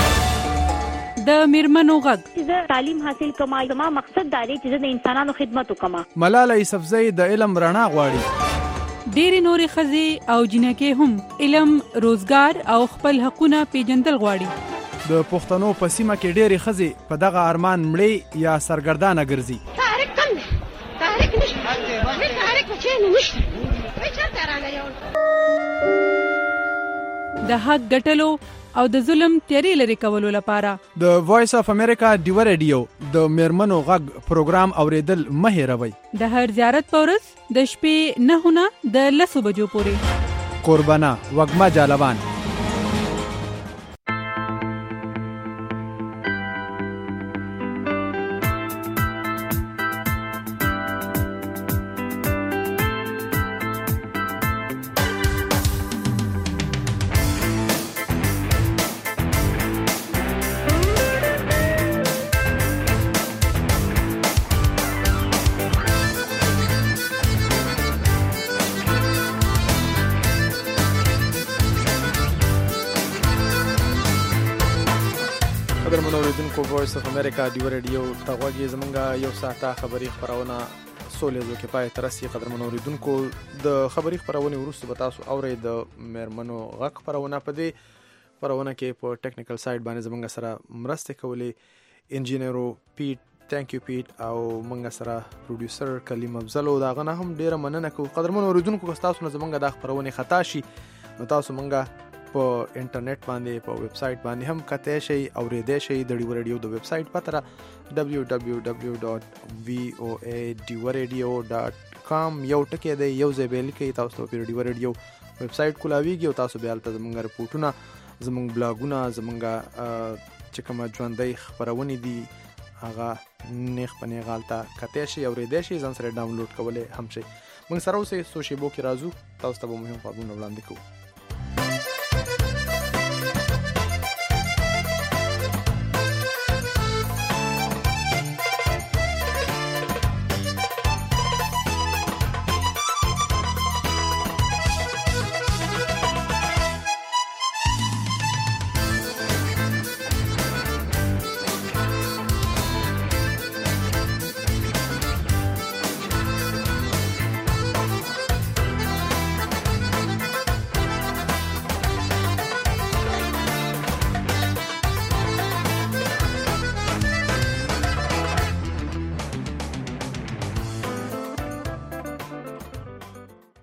د میرمنو غږ زه تعلیم حاصل کوم. زما مقصد دا دی چې د انسانانو خدمت وکم. ملاله یوسفزۍ د علم رڼا غواړي. ډېری نورې ښځې او جنکې هم علم، روزګار او خپل حقونه پیژندل غواړي. د پښتنو په سیمه کې ډېرې ښځې په دغه ارمان مړې یا سرګردانه ګرځي. تحریک کم دی، تحریک نشته، تحریک په چین نشته، وای چرته راغلی. د حق ګټلو او د ظلم تیری لري کولو لپاره د وایس اف امریکا ډیو ریډیو د میرمنو غږ پروګرام اوریدل مه هېروئ. د هر زیارت په ورځ د شپې 9 نه د 10 بجو پورې. قربانه وږمه جالوان. وایس اف امریکا ډیو ریډیو ته غوږی زمونږه یو ساعته خبري خبرونه سولې کې پای تر سي قدرمنو اوریدونکو د خبري خبرونه ورسره به تاسو اورئ د میرمنو غږ خبرونه په دې خبرونه کې په ټیکنیکل سایډ باندې زمونږ سره مرسته کولې انجینیرو پیټ تhank you پیټ او مونږ سره پروډوسر کلیم افضل او داغه نه هم ډیره مننه کوم قدرمنو اوریدونکو که تاسو نه زمونږ د خبرونه خطا شي نو تاسو مونږه په انټرنیټ باندې په ویب سټ باندې هم کته شي او ریډه شي د ډیو ریډیو د ویب سټ پته www.voaradio.com یو ټکی دی یو ځای به لیکي تاسو په ډیو ریډیو ویب سټ کولاویږي او تاسو بیا تاسو زموږ رپورټونه زموږ بلاګونه زموږ چې کوم ژوندۍ خبرونه دي هغه نیخ پنه غالطه کته شي او ریډه شي ځان سره ډاونلوډ کولای هم شي موږ سره اوسې سوشي بو کې راځو تاسو ته مهم خبرونه وړاندې کوو